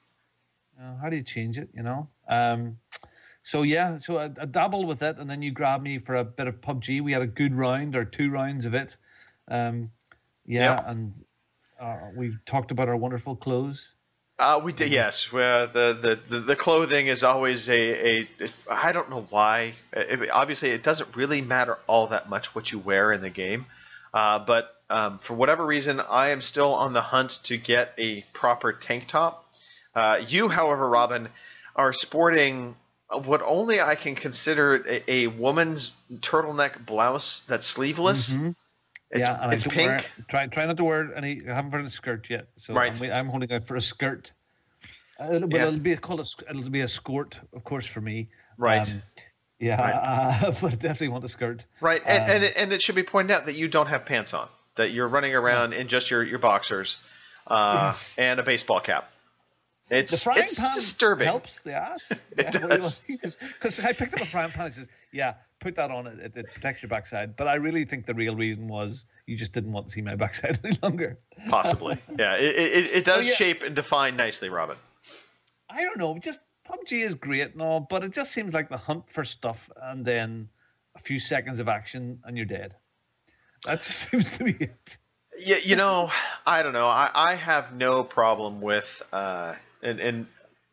Uh, how do you change it? You know. Um, so yeah, so I, I dabbled with it, and then you grabbed me for a bit of P U B G. We had a good round or two rounds of it. Um, yeah, Yep. and uh, we talked about our wonderful clothes. Uh, we did, yes. Well, the, the, the, the clothing is always a, a, I don't know why. It, obviously, it doesn't really matter all that much what you wear in the game. Uh, but um, for whatever reason, I am still on the hunt to get a proper tank top. Uh, you, however, Robin, are sporting what only I can consider a, a woman's turtleneck blouse that's sleeveless. Mhm. It's, yeah, and it's I don't pink. Wear, try try not to wear any. I haven't found a skirt yet, so Right. I'm, wait- I'm holding out for a skirt. Uh, it'll, Yeah. it'll be called a, sk- it'll be a skirt, of course, for me. Right. Um, yeah, Right. Uh, but I definitely want a skirt. Right, and, Um, and, it, and it should be pointed out that you don't have pants on, that you're running around in just your, your boxers uh, Yes. and a baseball cap. It's The frying it's pan disturbing. helps the ass. It does. Because I picked up a frying pan and says, yeah, put that on it. It, it protects your backside. But I really think the real reason was you just didn't want to see my backside any longer. Possibly, yeah. It, it, it does Oh, yeah. shape and define nicely, Robin. I don't know. Just P U B G is great and all, but it just seems like the hunt for stuff and then a few seconds of action and you're dead. That just seems to be it. Yeah, you know, I don't know. I, I have no problem with uh, and and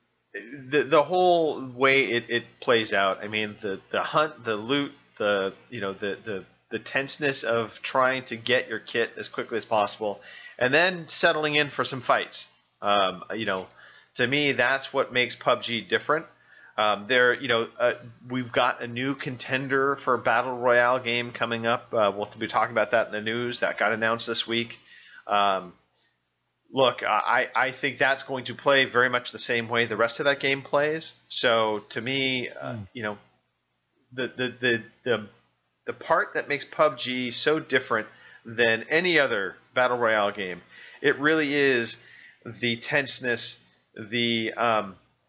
the the whole way it, it plays out. I mean, the, the hunt, the loot, the you know the, the the tenseness of trying to get your kit as quickly as possible, and then settling in for some fights. Um, you know, to me, that's what makes P U B G different. Um, there, you know, uh, we've got a new contender for a battle royale game coming up. Uh, we'll be talking about that in the news. That got announced this week. Um, look, I, I think that's going to play very much the same way the rest of that game plays. So to me, uh, Mm. you know, the the, the the the part that makes P U B G so different than any other battle royale game, it really is the tenseness, the um,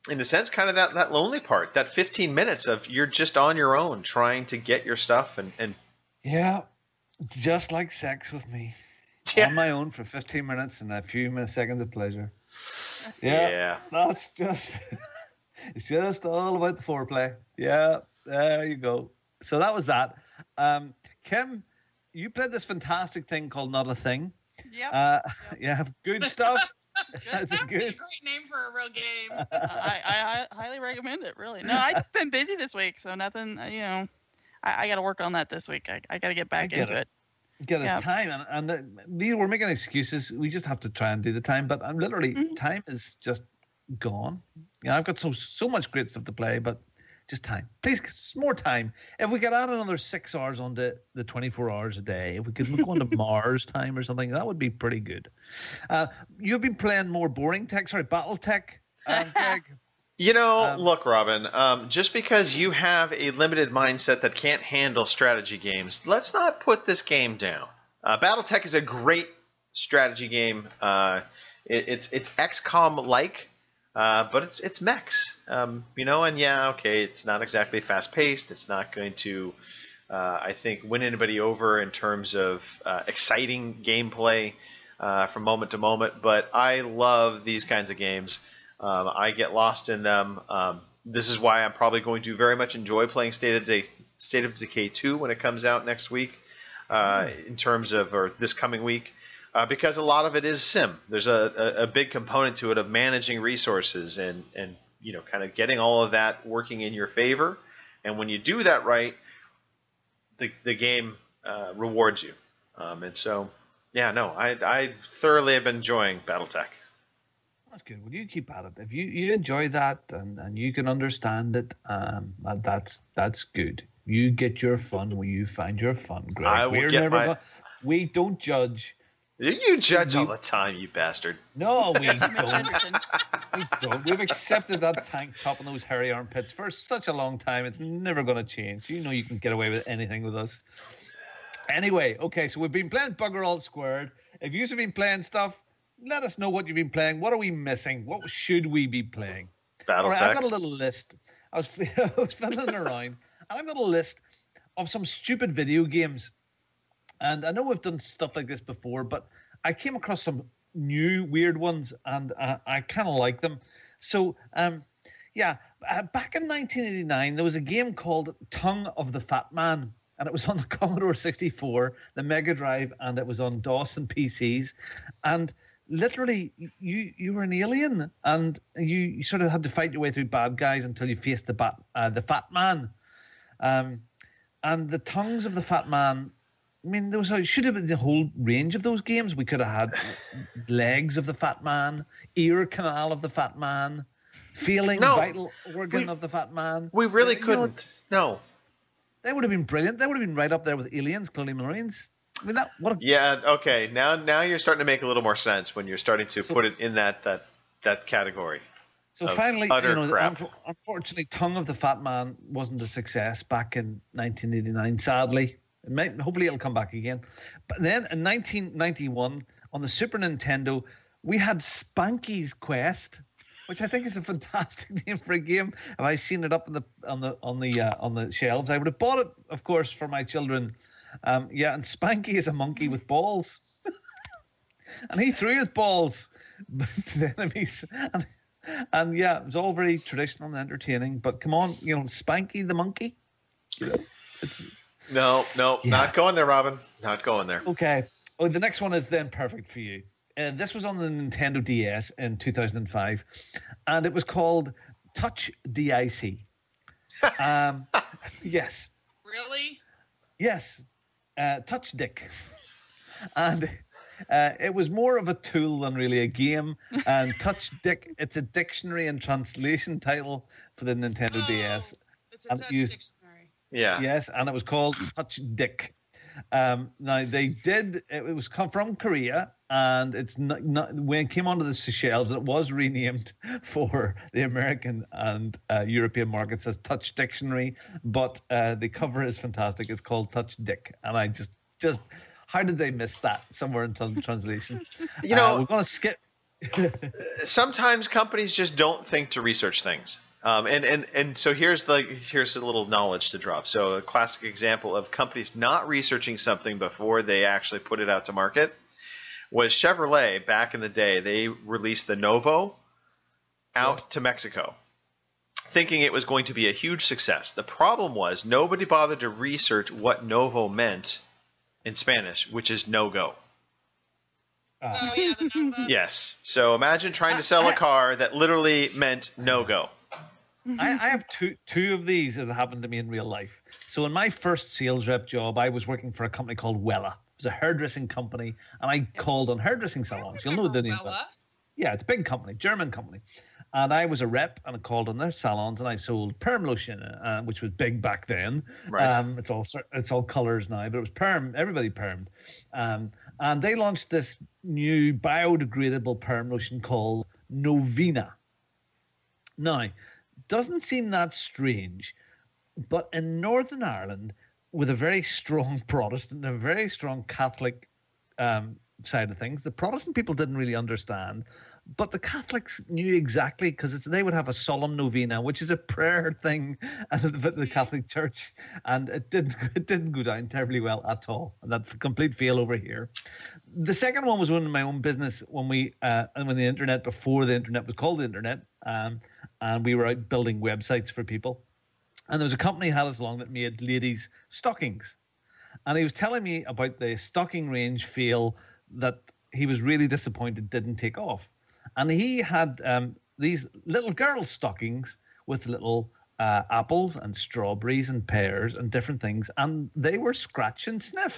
in a sense, kind of that, that lonely part, that fifteen minutes of you're just on your own trying to get your stuff and, and Yeah, just like sex with me. Yeah. On my own for fifteen minutes and a few minutes, seconds of pleasure. Yeah, Yeah. that's just, it's just all about the foreplay. Yeah, there you go. So that was that. Um, Kim, you played this fantastic thing called Not a Thing. Yep. Uh, yeah, good stuff. That's That a would be a good. great name for a real game. I, I, I highly recommend it. Really. No, I just been busy this week, so nothing. uh, You know, I, I got to work on that this week. I, I got to get back get into it. it. Get us Yeah. time, and and uh, we we're making excuses. We just have to try and do the time. But I'm literally Mhm. time is just gone. Yeah, I've got so so much great stuff to play, but just time. Please, s- more time. If we could add another six hours onto the twenty-four hours a day, if we could go into Mars time or something, that would be pretty good. Uh, you've been playing more boring tech, sorry, BattleTech, um, Greg. You know, Um, look, Robin, um, just because you have a limited mindset that can't handle strategy games, let's not put this game down. Uh, BattleTech is a great strategy game. Uh, it, it's it's X COM-like, uh, but it's it's mechs. Um, you know, and yeah, okay, it's not exactly fast-paced. It's not going to, uh, I think, win anybody over in terms of uh, exciting gameplay uh, from moment to moment. But I love these kinds of games. Um, I get lost in them. Um, this is why I'm probably going to very much enjoy playing State of De- State of Decay two when it comes out next week, uh, in terms of or this coming week, uh, because a lot of it is sim. There's a, a, a big component to it of managing resources and and you know kind of getting all of that working in your favor. And when you do that right, the the game uh, rewards you. Um, and so, yeah, no, I I thoroughly have been enjoying BattleTech. That's good. Well, you keep at it. If you, you enjoy that and, and you can understand it, um, that, that's that's good. You get your fun where you find your fun, Greg. I will We're get never my- go- we don't judge. You judge We- all the time, you bastard. No, we Miss don't. Henderson. We don't. We've accepted that tank top and those hairy armpits for such a long time. It's never going to change. You know you can get away with anything with us. Anyway, okay, so we've been playing Bugger All Squared. If you've been playing stuff, let us know what you've been playing. What are we missing? What should we be playing? All right, I've BattleTech. got a little list. I was, I was fiddling around, and I've got a list of some stupid video games. And I know we've done stuff like this before, but I came across some new weird ones, and uh, I kind of like them. So, um, yeah, uh, back in nineteen eighty-nine, there was a game called Tongue of the Fat Man, and it was on the Commodore sixty-four, the Mega Drive, and it was on DOS and P Cs. And literally, you you were an alien, and you, you sort of had to fight your way through bad guys until you faced the bat, uh, the Fat Man. Um, and the Tongues of the Fat Man. I mean, there was a, should have been the whole range of those games. We could have had legs of the Fat Man, ear canal of the Fat Man, feeling No, vital organ we- of the Fat Man. We really You know, couldn't. No. They would have been brilliant. They would have been right up there with Aliens, Colonial Marines. I mean, that what a Yeah. Okay. Now, now you're starting to make a little more sense when you're starting to So- put it in that that that category. So of finally, utter you know, crap. unf- unfortunately, Tongue of the Fat Man wasn't a success back in nineteen eighty-nine. Sadly, it might, hopefully it'll come back again. But then in nineteen ninety-one, on the Super Nintendo, we had Spanky's Quest, which I think is a fantastic name for a game. Have I seen it up on the on the on the uh, on the shelves? I would have bought it, of course, for my children. Um, yeah, and Spanky is a monkey with balls, and he threw his balls to the enemies. And, and yeah, it was all very traditional and entertaining. But come on, you know, Spanky the monkey. You know, it's No, no, Yeah. not going there, Robin. Not going there. okay. Oh, the next one is then perfect for you. And this was on the Nintendo D S in two thousand five, and it was called Touch D I C. Um, yes, Really? yes, uh, Touch Dick, and uh, it was more of a tool than really a game. And Touch Dick, it's a dictionary and translation title for the Nintendo D S. Oh, it's a And touch use- dictionary. Yeah. Yes, and it was called Touch Dick. Um, now they did. It was come from Korea, and it's not, not when it came onto the shelves. It was renamed for the American and uh, European markets as Touch Dictionary, but uh, the cover is fantastic. It's called Touch Dick, and I just, just, how did they miss that somewhere in the translation? You know- Uh, we're gonna skip. sometimes companies just don't think to research things. Um, and, and, and so here's the here's a little knowledge to drop. So a classic example of companies not researching something before they actually put it out to market was Chevrolet. Back in the day, they released the Novo out yeah. to Mexico, thinking it was going to be a huge success. The problem was nobody bothered to research what Novo meant in Spanish, which is no-go. Uh. Oh, yeah, the Novo. Yes. So imagine trying to sell a car that literally meant no-go. I, I have two two of these that happened to me in real life. So in my first sales rep job, I was working for a company called Wella. It was a hairdressing company, and I called on hairdressing salons. You'll know the name. Wella? Yeah, it's a big company, German company. And I was a rep, and I called on their salons, and I sold perm lotion, uh, which was big back then. Right. Um, it's all it's all colors now, but it was perm. Everybody permed. Um, and they launched this new biodegradable perm lotion called Novena. Now, doesn't seem that strange, but in Northern Ireland, with a very strong Protestant and a very strong Catholic um, side of things, the Protestant people didn't really understand, but the Catholics knew exactly, because they would have a solemn novena, which is a prayer thing at the Catholic Church, and it didn't it didn't go down terribly well at all. And that's a complete fail over here. The second one was one in my own business when we uh, when the internet, before the internet was called the internet, um, and we were out building websites for people. And there was a company had us along that made ladies' stockings. And he was telling me about the stocking range fail that he was really disappointed didn't take off. And he had um, these little girl stockings with little uh, apples and strawberries and pears and different things. And they were scratch and sniff.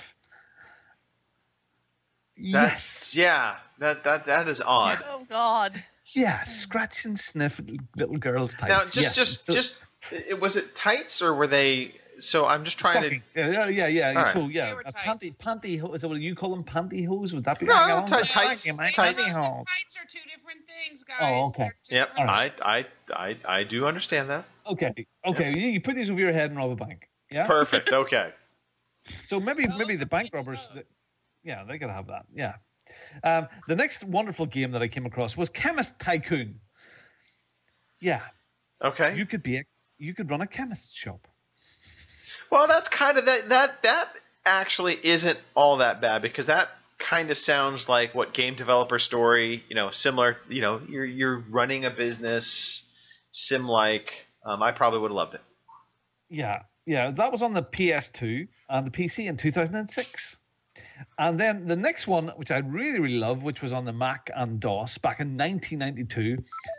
That's, yes. Yeah, that, that, that is odd. Oh, God. Yeah, scratch and sniff little girls' tights. Now, just, yes. just, so, just, was it tights or were they? So I'm just trying stocking. to. Yeah, yeah, yeah. Right. So yeah, They were a tights. panty, panty. Is that what you call them? Pantyhose? Would that be? No, right? tights, tights, Wait, tights. tights. Pantyhose. Tights are two different things, guys. Oh, okay. They're two Yep, different I, things. I, I, I do understand that. Okay, okay. You, you put these over your head and rob a bank. Yeah. Perfect. Okay. So maybe Well, maybe the bank people robbers, know. yeah, they could have that. Yeah. Um, the next wonderful game that I came across was Chemist Tycoon. Yeah, Okay. you could be a, you could run a chemist shop. Well, that's kind of that. That that actually isn't all that bad, because that kind of sounds like what game developer story. You know, similar. You know, you're you're running a business, sim like. Um, I probably would have loved it. Yeah, yeah, that was on the P S two and the P C in two thousand six. And then the next one, which I really, really love, which was on the Mac and DOS back in nineteen ninety-two.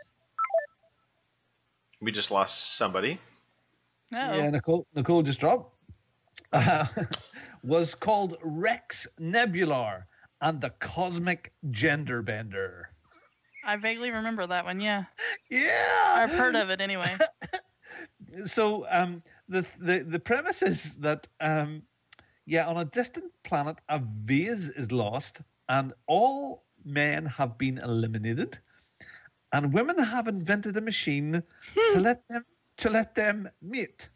We just lost somebody. No. Yeah, Nicole, Nicole just dropped. Uh, was called Rex Nebular and the Cosmic Gender Bender. I vaguely remember that one, yeah. Yeah. I've heard of it anyway. So um, the, the the premise is that um, yeah, on a distant planet, a vase is lost, and all men have been eliminated, and women have invented a machine to let them to let them mate.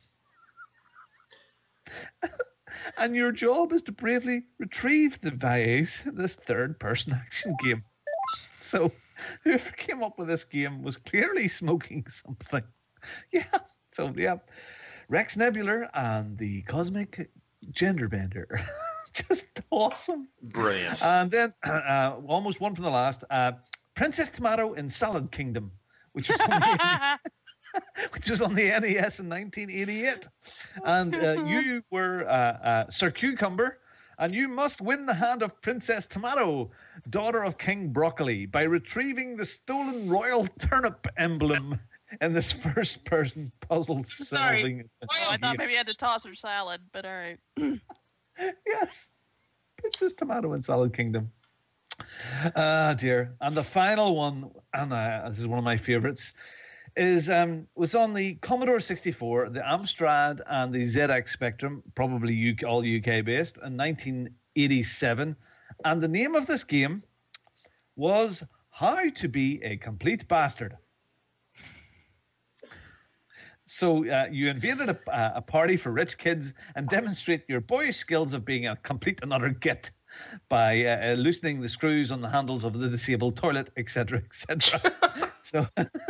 And your job is to bravely retrieve the vase in this third-person action game. So whoever came up with this game was clearly smoking something. Yeah. So yeah, Rex Nebular and the Cosmic Gender Bender. Just awesome. Brilliant. And then uh, almost one from the last. Uh, Princess Tomato in Salad Kingdom, which was on the, which was on the N E S in nineteen eighty-eight. And uh, you were uh, uh, Sir Cucumber, and you must win the hand of Princess Tomato, daughter of King Broccoli, by retrieving the stolen royal turnip emblem in this first-person puzzle Sorry. solving. Oh, I thought maybe I had to toss her salad, but all right. Yes, Princess Tomato in Salad Kingdom. Ah, dear. And the final one, and uh, this is one of my favorites, is um, was on the Commodore sixty-four, the Amstrad, and the Z X Spectrum, probably U K, all U K based, in nineteen eighty-seven. And the name of this game was How to Be a Complete Bastard. So uh, you invaded a, a party for rich kids and demonstrate your boyish skills of being a complete and utter git. by uh, loosening the screws on the handles of the disabled toilet, et cetera, et cetera. so,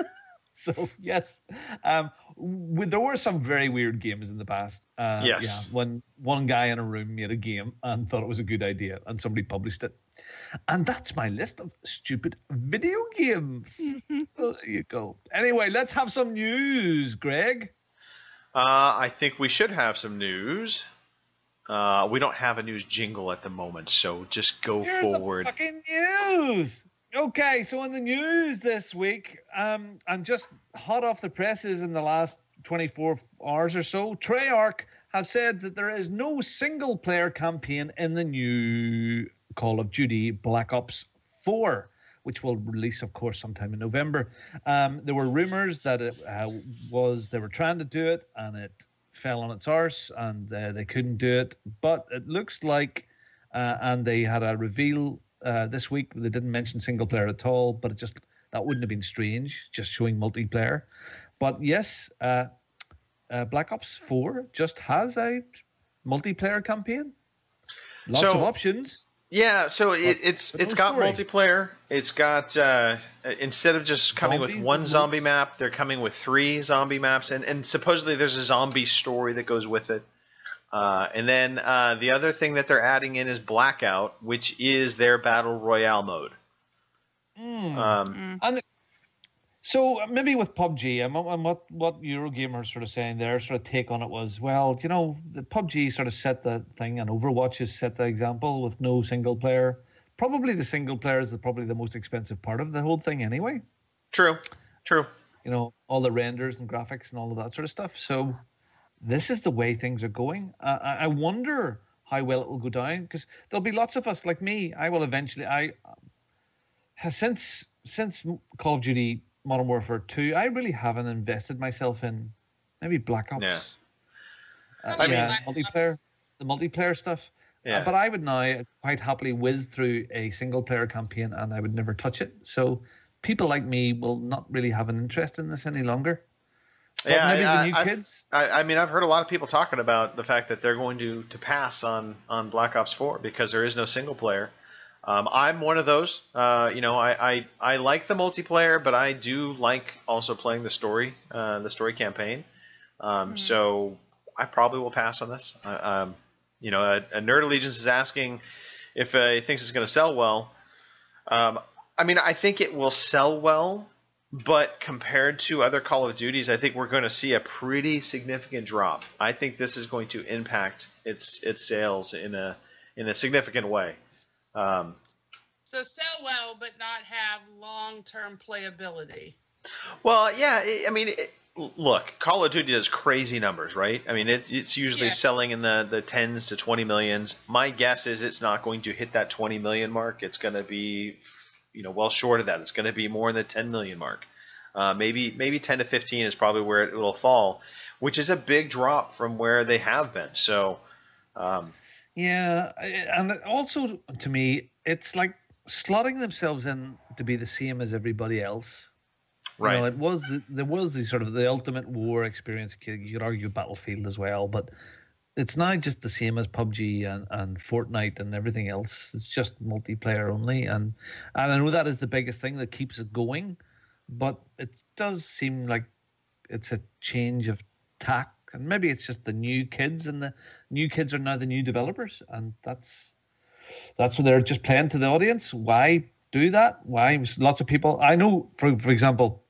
so yes, um, w- there were some very weird games in the past. Uh, Yes. Yeah, when one guy in a room made a game and thought it was a good idea, and somebody published it. And that's my list of stupid video games. There you go. Anyway, let's have some news, Greg. Uh, I think we should have some news. Uh, we don't have a news jingle at the moment, so just go Here's forward. the fucking news. Okay, so in the news this week, um, and just hot off the presses in the last twenty-four hours or so, Treyarch have said that there is no single-player campaign in the new Call of Duty Black Ops four, which will release, of course, sometime in November. Um, there were rumors that it uh, was they were trying to do it, and it fell on its arse, and uh, they couldn't do it. But it looks like, uh, and they had a reveal uh, this week. They didn't mention single player at all, but it just that wouldn't have been strange, just showing multiplayer. But yes, uh, uh, Black Ops four just has a multiplayer campaign. Lots So- of options. Yeah, so it, But- it's but it's no got story. multiplayer. It's got uh, instead of just coming with Zombies one and zombie wolves. map, they're coming with three zombie maps, and, and supposedly there's a zombie story that goes with it. Uh, and then uh, the other thing that they're adding in is Blackout, which is their battle royale mode. Mm. Um, And so uh, maybe with P U B G, and what, and what what Eurogamer sort of saying, their sort of take on it was, well, you know, the P U B G sort of set the thing, and Overwatch has set the example with no single player. Probably the single player is the, probably the most expensive part of the whole thing anyway. True, true. You know, all the renders and graphics and all of that sort of stuff. So this is the way things are going. Uh, I I wonder how well it will go down, because there'll be lots of us like me. I will eventually. I uh, since since Call of Duty Modern Warfare two, I really haven't invested myself in maybe Black Ops. Yeah. Uh, I mean, yeah, Black multiplayer, Ops. the multiplayer stuff. Uh, Yeah. but I would now quite happily whiz through a single player campaign, and I would never touch it. So people like me will not really have an interest in this any longer. But Yeah, maybe I- the new I've- kids. I, I mean, I've heard a lot of people talking about the fact that they're going to, to pass on, on Black Ops four because there is no single player. Um, I'm one of those. Uh, you know, I, I, I like the multiplayer, but I do like also playing the story, uh, the story campaign. Um, So I probably will pass on this. Uh, um, you know, a, a Nerd Allegiance is asking if uh, he thinks it's going to sell well. Um, I mean, I think it will sell well. But compared to other Call of Duties, I think we're going to see a pretty significant drop. I think this is going to impact its its sales in a in a significant way. Um, So sell well, but not have long-term playability. well, yeah, I I mean, it, look, Call of Duty does crazy numbers, right? I mean, it, it's usually Yeah. selling in the, the tens to twenty millions. My guess is it's not going to hit that twenty million mark. It's going to be, you know, well short of that. It's going to be more in the ten million mark. Uh, maybe maybe ten to fifteen is probably where it will fall, which is a big drop from where they have been. So, um, Yeah, and it also to me, it's like slotting themselves in to be the same as everybody else. right. You know, it was the, there was the sort of the ultimate war experience. You could argue Battlefield as well, but it's now just the same as P U B G and, and Fortnite and everything else. It's just multiplayer only, and and I know that is the biggest thing that keeps it going, but it does seem like it's a change of tack, and maybe it's just the new kids, and the new kids are now the new developers, and that's that's what they're just playing to the audience. Why do that? Why lots of people? I know, for for example,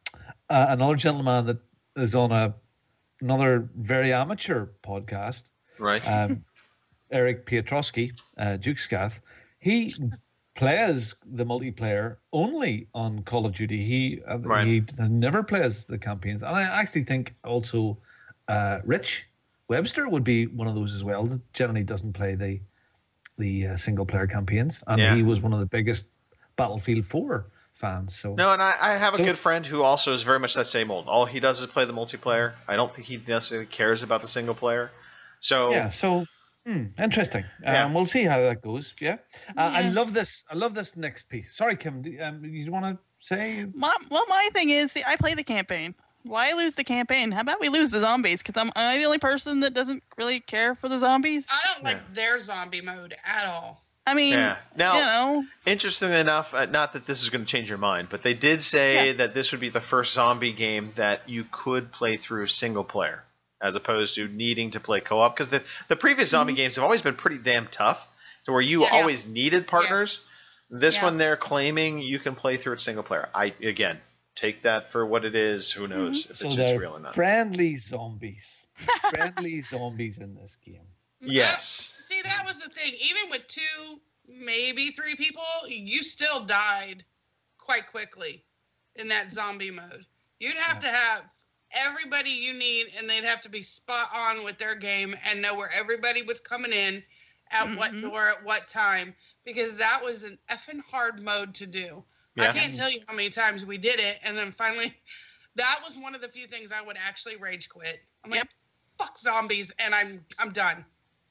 uh, another gentleman that is on a another very amateur podcast, Right. um, Eric Piotrowski, uh, Duke Scath. He plays the multiplayer only on Call of Duty. He uh, Right. he never plays the campaigns, and I actually think also uh, Rich Webster would be one of those as well. That generally doesn't play the the uh, single player campaigns, and Yeah. he was one of the biggest Battlefield four fans. So No, and I, I have a So- good friend who also is very much that same old. All he does is play the multiplayer. I don't think he necessarily cares about the single player. So yeah, so hmm, interesting. Yeah. Um, we'll see how that goes. Yeah, uh, I Yeah. love this. I love this next piece. Sorry, Kim. do- Um, you want to say? My, well, my thing is, see, I play the campaign. Why lose the campaign? How about we lose the zombies? Because I'm, am I the only person that doesn't really care for the zombies? I don't like their zombie mode at all. I mean, Yeah. Now, you know, interestingly enough, uh, not that this is going to change your mind, but they did say Yeah. that this would be the first zombie game that you could play through single player, as opposed to needing to play co-op. Because the, the previous zombie games have always been pretty damn tough, to where you Yeah. always needed partners. This Yeah. one they're claiming you can play through it single player. I again take that for what it is. Who knows if So it's, it's they're real or not? friendly zombies. friendly zombies in this game. Yes. Uh, see, that was the thing. Even with two, maybe three people, you still died quite quickly in that zombie mode. You'd have to have everybody you need, and they'd have to be spot on with their game and know where everybody was coming in, at what Mhm. door, at what time, because that was an effing hard mode to do. I Yeah. can't tell you how many times we did it, and then finally, that was one of the few things I would actually rage quit. I'm like, Yep. fuck zombies, and I'm I'm done.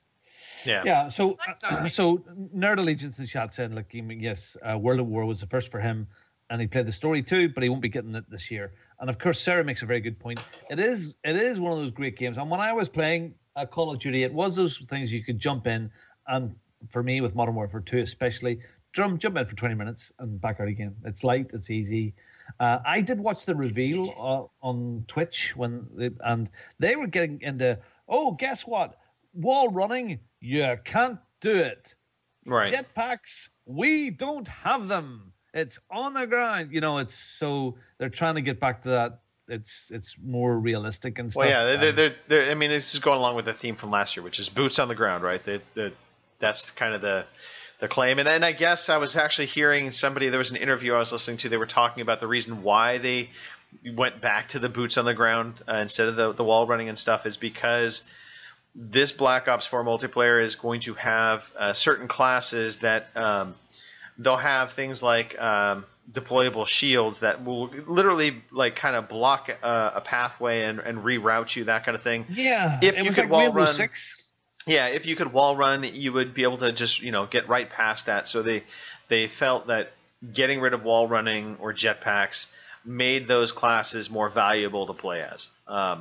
Yeah. Yeah, so Like uh, zombie. so Nerd Allegiance in the chat said, like, yes, uh, World at War was the first for him, and he played the story too, but he won't be getting it this year. And of course, Sarah makes a very good point. It is it is one of those great games. And when I was playing uh, Call of Duty, it was those things you could jump in, and for me with Modern Warfare two especially, jump jump in for twenty minutes and back out again. It's light, it's easy. Uh, I did watch the reveal uh, on Twitch when they, and they were getting into, oh, guess what? Wall running, you can't do it. Right. Jetpacks, we don't have them. It's on the ground. You know, it's so they're trying to get back to that. It's it's more realistic and stuff. Well, yeah, they're, they're, Um, they're, they're, I mean, this is going along with the theme from last year, which is boots on the ground, right? They, they, that's kind of the the claim. And, and I guess I was actually hearing somebody, there was an interview I was listening to, they were talking about the reason why they went back to the boots on the ground uh, instead of the, the wall running and stuff is because this Black Ops four multiplayer is going to have uh, certain classes that um, they'll have things like um, deployable shields that will literally like kind of block uh, a pathway and, and reroute you, that kind of thing. yeah, if it you was could like wall Rainbow run- Six. Yeah, if you could wall run, you would be able to just, you know, get right past that. So they they felt that getting rid of wall running or jetpacks made those classes more valuable to play as. Um,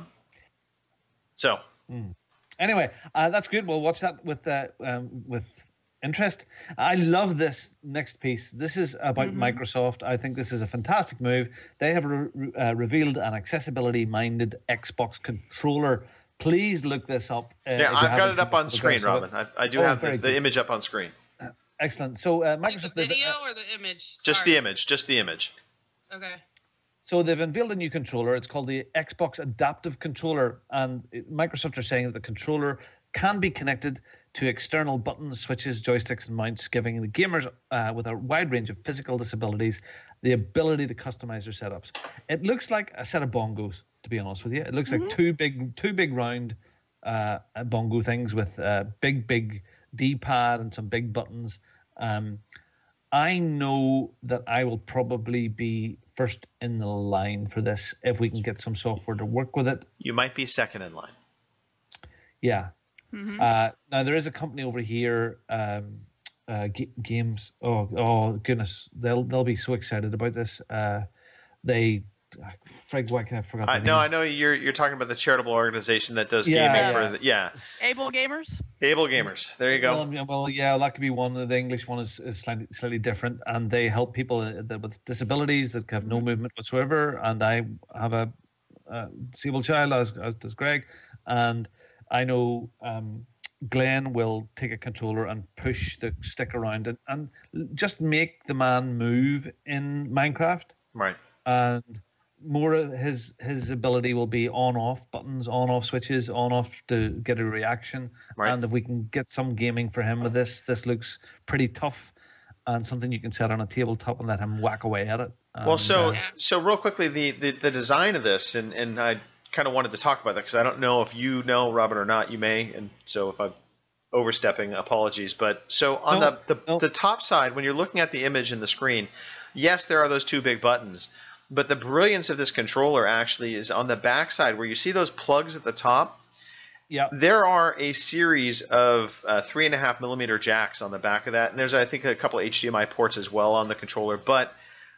so Anyway, uh, that's good. We'll watch that with uh, um, with interest. I love this next piece. This is about Microsoft. I think this is a fantastic move. They have re- re- uh, revealed an accessibility-minded Xbox controller. Please look this up. Uh, if you yeah, I've got haven't it seen up on the screen, photographs of Robin. it. I, I do Oh, have the, very the good. image up on screen. Excellent. So uh, Like Microsoft, the they've- video uh, or the image? Just Sorry. the image. Just the image. Okay. so they've unveiled a new controller. It's called the Xbox Adaptive Controller, and it- Microsoft are saying that the controller can be connected to external buttons, switches, joysticks, and mounts, giving the gamers uh, with a wide range of physical disabilities the ability to customize their setups. It looks like a set of bongos, to be honest with you. It looks like two big, two big round uh, bongo things with a big, big D-pad and some big buttons. Um, I know that I will probably be first in the line for this if we can get some software to work with it. You might be second in line. Yeah. Mhm. Uh, now there is a company over here, um, uh, G- Games. Oh, oh goodness, they'll they'll be so excited about this. Uh, they, uh, frig, why can I forgot? I, the no, name. I know you're you're talking about the charitable organization that does Yeah, gaming yeah. for the, yeah, Able gamers. Able Gamers. There you go. Well, yeah, well, yeah, that could be one. The English one is, is slightly, slightly different, and they help people uh, that- with disabilities that have no movement whatsoever. And I have a, a disabled child, as, as does Greg, and I know um, Glenn will take a controller and push the stick around and, and just make the man move in Minecraft. Right. And more of his his ability will be on off buttons, on off switches, on off to get a reaction. Right. And if we can get some gaming for him with this, this looks pretty tough and something you can set on a tabletop and let him whack away at it. Well, And, so uh, so real quickly, the, the, the design of this, and, and I kind of wanted to talk about that because I don't know if you know, Robin, or not. You may, and so if I'm overstepping, apologies. But so on No, the, the, no. the top side, when you're looking at the image in the screen, yes, there are those two big buttons. But the brilliance of this controller actually is on the back side where you see those plugs at the top. yeah, There are a series of uh, three and a half millimeter jacks on the back of that, and there's I think a couple of H D M I ports as well on the controller. But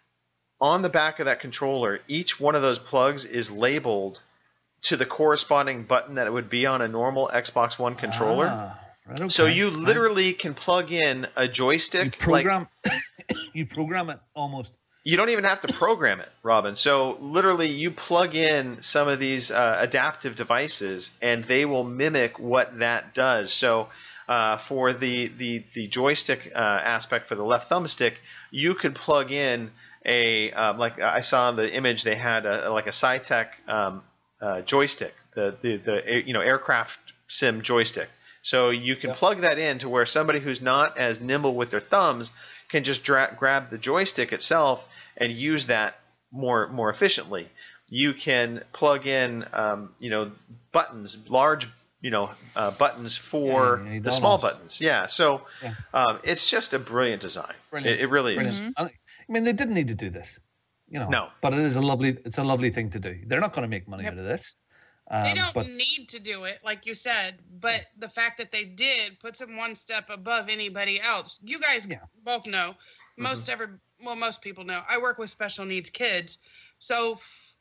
on the back of that controller, each one of those plugs is labeled to the corresponding button that it would be on a normal Xbox One controller. Ah, Right, okay, So you right. literally can plug in a joystick. You program, Like, you program it almost. you don't even have to program it, Robin. So literally, you plug in some of these uh, adaptive devices, and they will mimic what that does. So uh, for the the the joystick uh, aspect for the left thumbstick, you could plug in a um, like I saw in the image they had a, like a SciTech um, uh, joystick, the, the the you know aircraft sim joystick. So you can Yep. plug that in to where somebody who's not as nimble with their thumbs can just dra- grab the joystick itself and use that more more efficiently. You can plug in um, you know buttons, large you know uh, buttons for Yeah, you need the all small those. buttons. Yeah, so Yeah. um, it's just a brilliant design. Brilliant. It, it really Brilliant. is. And, I mean, they didn't need to do this, you know. No. But it is a lovely. It's a lovely thing to do. They're not going to make money out of this. Um, They don't but need to do it, like you said, but the fact that they did puts them one step above anybody else. You guys Yeah. both know, most ever, well, most people know. I work with special needs kids, so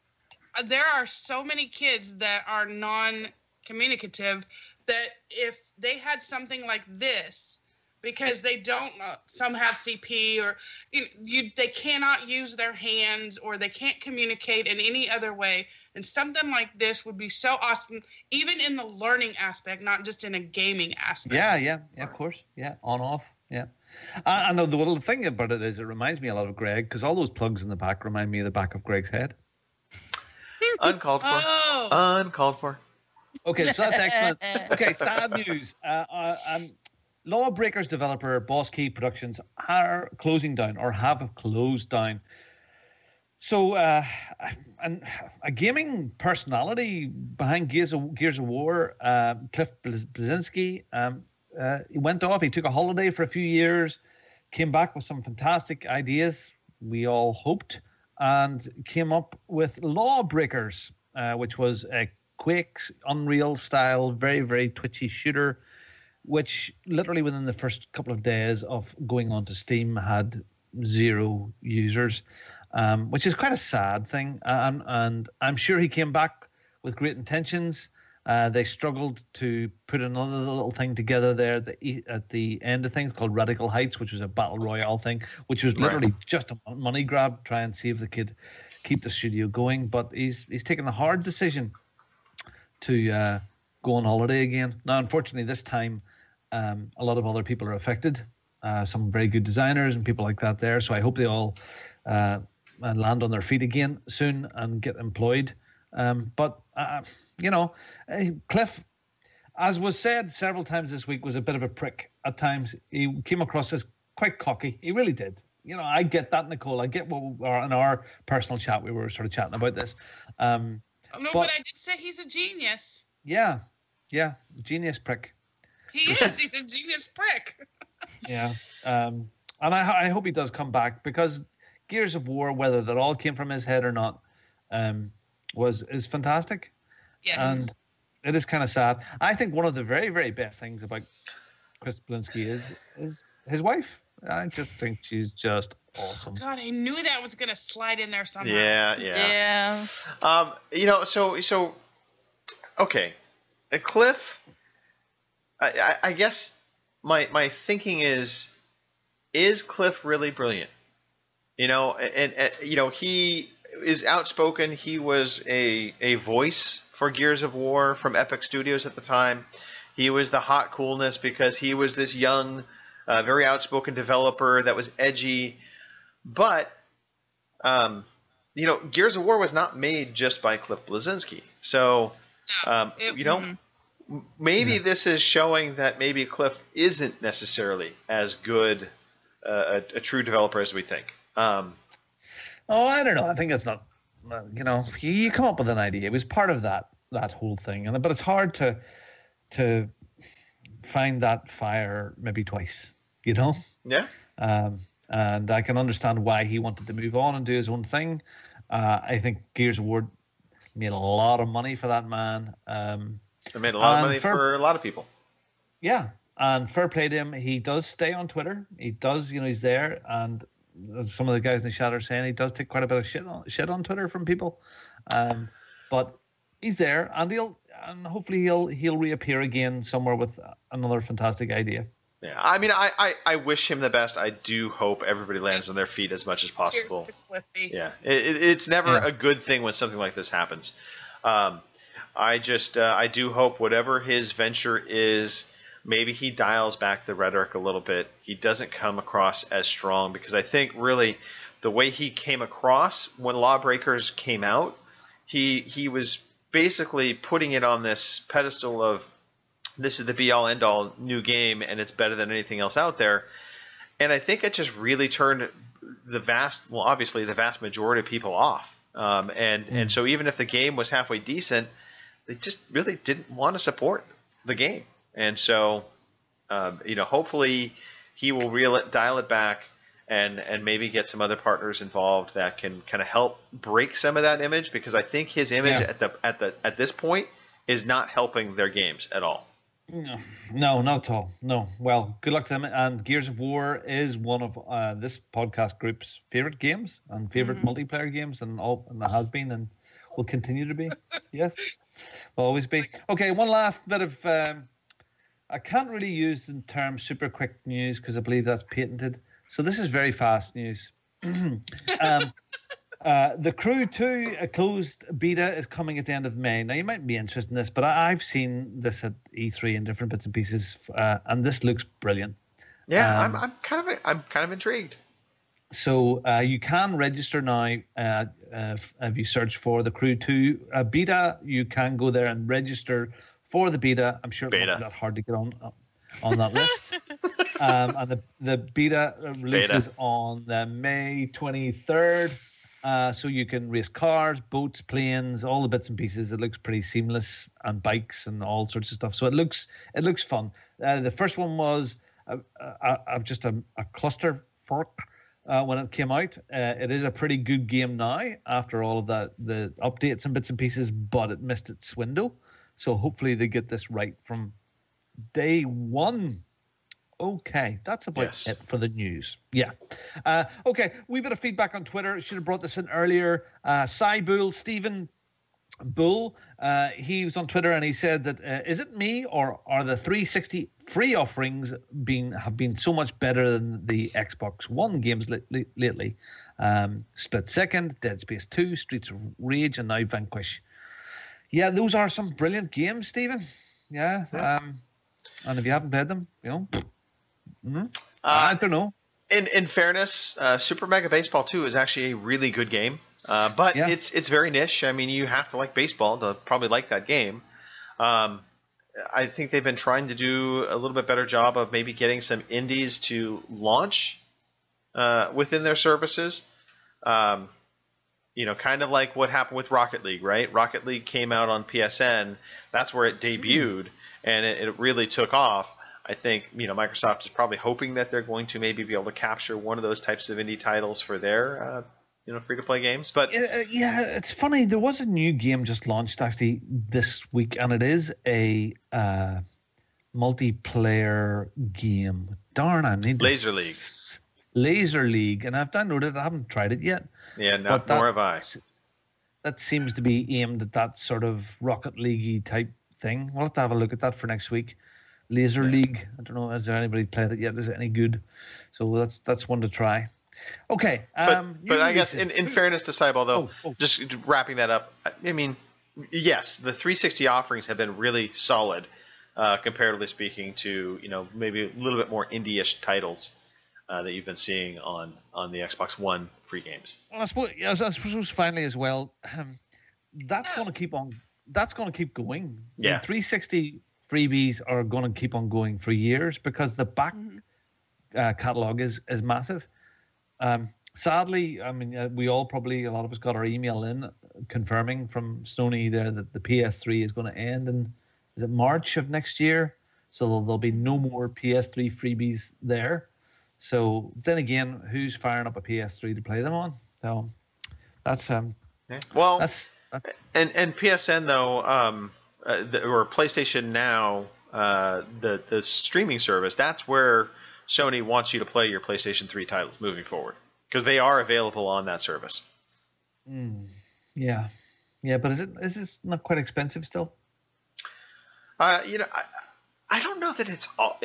f- there are so many kids that are non-communicative that if they had something like this, because they don't, uh, some have C P or you, you, they cannot use their hands or they can't communicate in any other way. And something like this would be so awesome, even in the learning aspect, not just in a gaming aspect. yeah, yeah, yeah, of course, yeah, on off, yeah. I, I know the little thing about it is it reminds me a lot of Greg because all those plugs in the back remind me of the back of Greg's head. Uncalled for. Oh, Uncalled for. Okay, so that's excellent. Okay, sad news. Uh, uh, um, Lawbreakers developer Boss Key Productions are closing down or have closed down. So, uh, and a gaming personality behind Gears of, Gears of War, uh, Cliff Bleszinski, um, uh, he went off. He took a holiday for a few years, came back with some fantastic ideas, we all hoped, and came up with Lawbreakers, uh, which was a Quake, Unreal style, very, very twitchy shooter, which literally within the first couple of days of going onto Steam had zero users, um, which is quite a sad thing. And, and I'm sure he came back with great intentions. Uh, they struggled to put another little thing together there at the, at the end of things called Radical Heights, which was a battle royale thing, which was literally right. just a money grab, try and see if they could keep the studio going. But he's he's taken the hard decision to uh, go on holiday again. Now, unfortunately, this time um, a lot of other people are affected. Uh, some very good designers and people like that there. So I hope they all uh, land on their feet again soon and get employed. Um, but, uh, you know, Cliff, as was said several times this week, was a bit of a prick at times. He came across as quite cocky. He really did. You know, I get that, Nicole. I get what we are in our personal chat. We were sort of chatting about this. Um, no, but, but I did say he's a genius. Yeah, yeah, genius prick. He is. He's a genius prick. Yeah, um, and I, I hope he does come back because Gears of War, whether that all came from his head or not, um, was is fantastic. Yes. And it is kind of sad. I think one of the very, very best things about Chris Blinsky is is his wife. I just think she's just awesome. God, I knew that was gonna slide in there somehow. Yeah, yeah. Yeah. Um, you know, so so okay, uh, Cliff. I, I, I guess my my thinking is, is Cliff really brilliant? You know, and, and you know he is outspoken. He was a a voice for Gears of War from Epic Studios at the time. He was the hot coolness because he was this young, uh, very outspoken developer that was edgy. But, um, you know, Gears of War was not made just by Cliff Bleszinski. So, um, it, you know, mm-hmm. maybe Yeah. this is showing that maybe Cliff isn't necessarily as good uh, a, a true developer as we think. Um, Oh, I don't know. I think it's not. uh, You know, you, you come up with an idea. It was part of that that whole thing, and but it's hard to to find that fire maybe twice. You know. yeah. Um, and I can understand why he wanted to move on and do his own thing. Uh, I think Gears of War made a lot of money for that man. Um, It made a lot of and money for- for a lot of people. yeah, and fair play to him. He does stay on Twitter. He does, you know, he's there. And as some of the guys in the chat are saying, he does take quite a bit of shit on shit on Twitter from people. Um, but he's there, and he'll. and hopefully he'll he'll reappear again somewhere with another fantastic idea. Yeah, I mean, I, I, I wish him the best. I do hope everybody lands on their feet as much as possible. Cheers to Cliffy. Yeah, it, it, it's never Yeah. a good thing when something like this happens. Um, I just uh, I do hope whatever his venture is, maybe he dials back the rhetoric a little bit. He doesn't come across as strong, because I think really the way he came across when Lawbreakers came out, he he was basically putting it on this pedestal of, this is the be-all, end-all new game, and it's better than anything else out there. And I think it just really turned the vast, well, obviously the vast majority of people off. Um, and, mm. and so even if the game was halfway decent, they just really didn't want to support the game. And so, um, you know, hopefully he will reel it, dial it back, and and maybe get some other partners involved that can kind of help break some of that image, because I think his image Yeah. at the at the at this point is not helping their games at all. No, no, not at all. No. Well, good luck to them. And Gears of War is one of uh, this podcast group's favorite games and favorite Mhm. multiplayer games, and all, and it has been, and will continue to be. Yes, will always be. Okay, one last bit of. Um, I can't really use the term super quick news because I believe that's patented. So this is very fast news. um, Uh, the Crew two a closed beta is coming at the end of May. Now, you might be interested in this, but I, I've seen this at E three in different bits and pieces, uh, and this looks brilliant. Yeah, Um, I'm I'm kind of I'm kind of intrigued. So uh, you can register now. Uh, uh, if you search for the Crew two uh, beta, you can go there and register for the beta. I'm sure it's Beta. not that hard to get on on that list. um, and the the beta releases Beta. on the May twenty-third. Uh, so you can race cars, boats, planes, all the bits and pieces. It looks pretty seamless, and bikes and all sorts of stuff. So it looks it looks fun. Uh, the first one was uh, uh, uh, just a, a cluster fork uh, when it came out. Uh, it is a pretty good game now after all of that the updates and bits and pieces, but it missed its window. So hopefully they get this right from day one. Okay, that's about Yes. it for the news. Yeah. Uh, okay, wee bit of feedback on Twitter. Should have brought this in earlier. Uh, Cy Bull, Stephen Bull, uh, he was on Twitter and he said that, uh, is it me or are the three sixty free offerings been have been so much better than the Xbox One games li- li- lately? Um, Split Second, Dead Space two, Streets of Rage, and now Vanquish. Yeah, those are some brilliant games, Stephen. Yeah. Yeah. Um, and if you haven't played them, you know... Mm-hmm. Uh, I don't know. In in fairness, uh, Super Mega Baseball two is actually a really good game, uh, but Yeah. it's it's very niche. I mean, you have to like baseball to probably like that game. Um, I think they've been trying to do a little bit better job of maybe getting some indies to launch uh, within their services. Um, you know, kind of like what happened with Rocket League, right? Rocket League came out on P S N. That's where it debuted, and it, it really took off. I think, you know, Microsoft is probably hoping that they're going to maybe be able to capture one of those types of indie titles for their, uh, you know, free-to-play games. But Uh, yeah, it's funny. There was a new game just launched actually this week, and it is a uh, multiplayer game. Darn, I need to Laser League. s- Laser League, and I've downloaded it. I haven't tried it yet. yeah, no, But that- nor have I. That seems to be aimed at that sort of Rocket League type thing. We'll have to have a look at that for next week. Laser League. I don't know. Has there anybody played it yet? Is it any good? So that's that's one to try. Okay. But, Um, but new I guess in, releases. in fairness to Cyball, though, Oh, oh. just wrapping that up, I mean, yes, the three sixty offerings have been really solid, uh, comparatively speaking to, you know, maybe a little bit more indie-ish titles uh, that you've been seeing on, on the Xbox One free games. Well, I suppose, yes, I suppose finally as well, um, that's going to keep on. That's going to keep going. Yeah. The three sixty freebies are going to keep on going for years because the back uh, catalog is is massive. Um, sadly, I mean, uh, we all probably a lot of us got our email in confirming from Sony there that the P S three is going to end in is it March of next year. So there'll, there'll be no more P S three freebies there. So then again, who's firing up a P S three to play them on? So that's um Yeah. Well, that's, that's and and P S N though, um, uh, the, or PlayStation Now, uh, the the streaming service, that's where Sony wants you to play your PlayStation three titles moving forward because they are available on that service. mm, yeah, yeah. But is it is this not quite expensive still? Uh, you know, I, I don't know that it's all.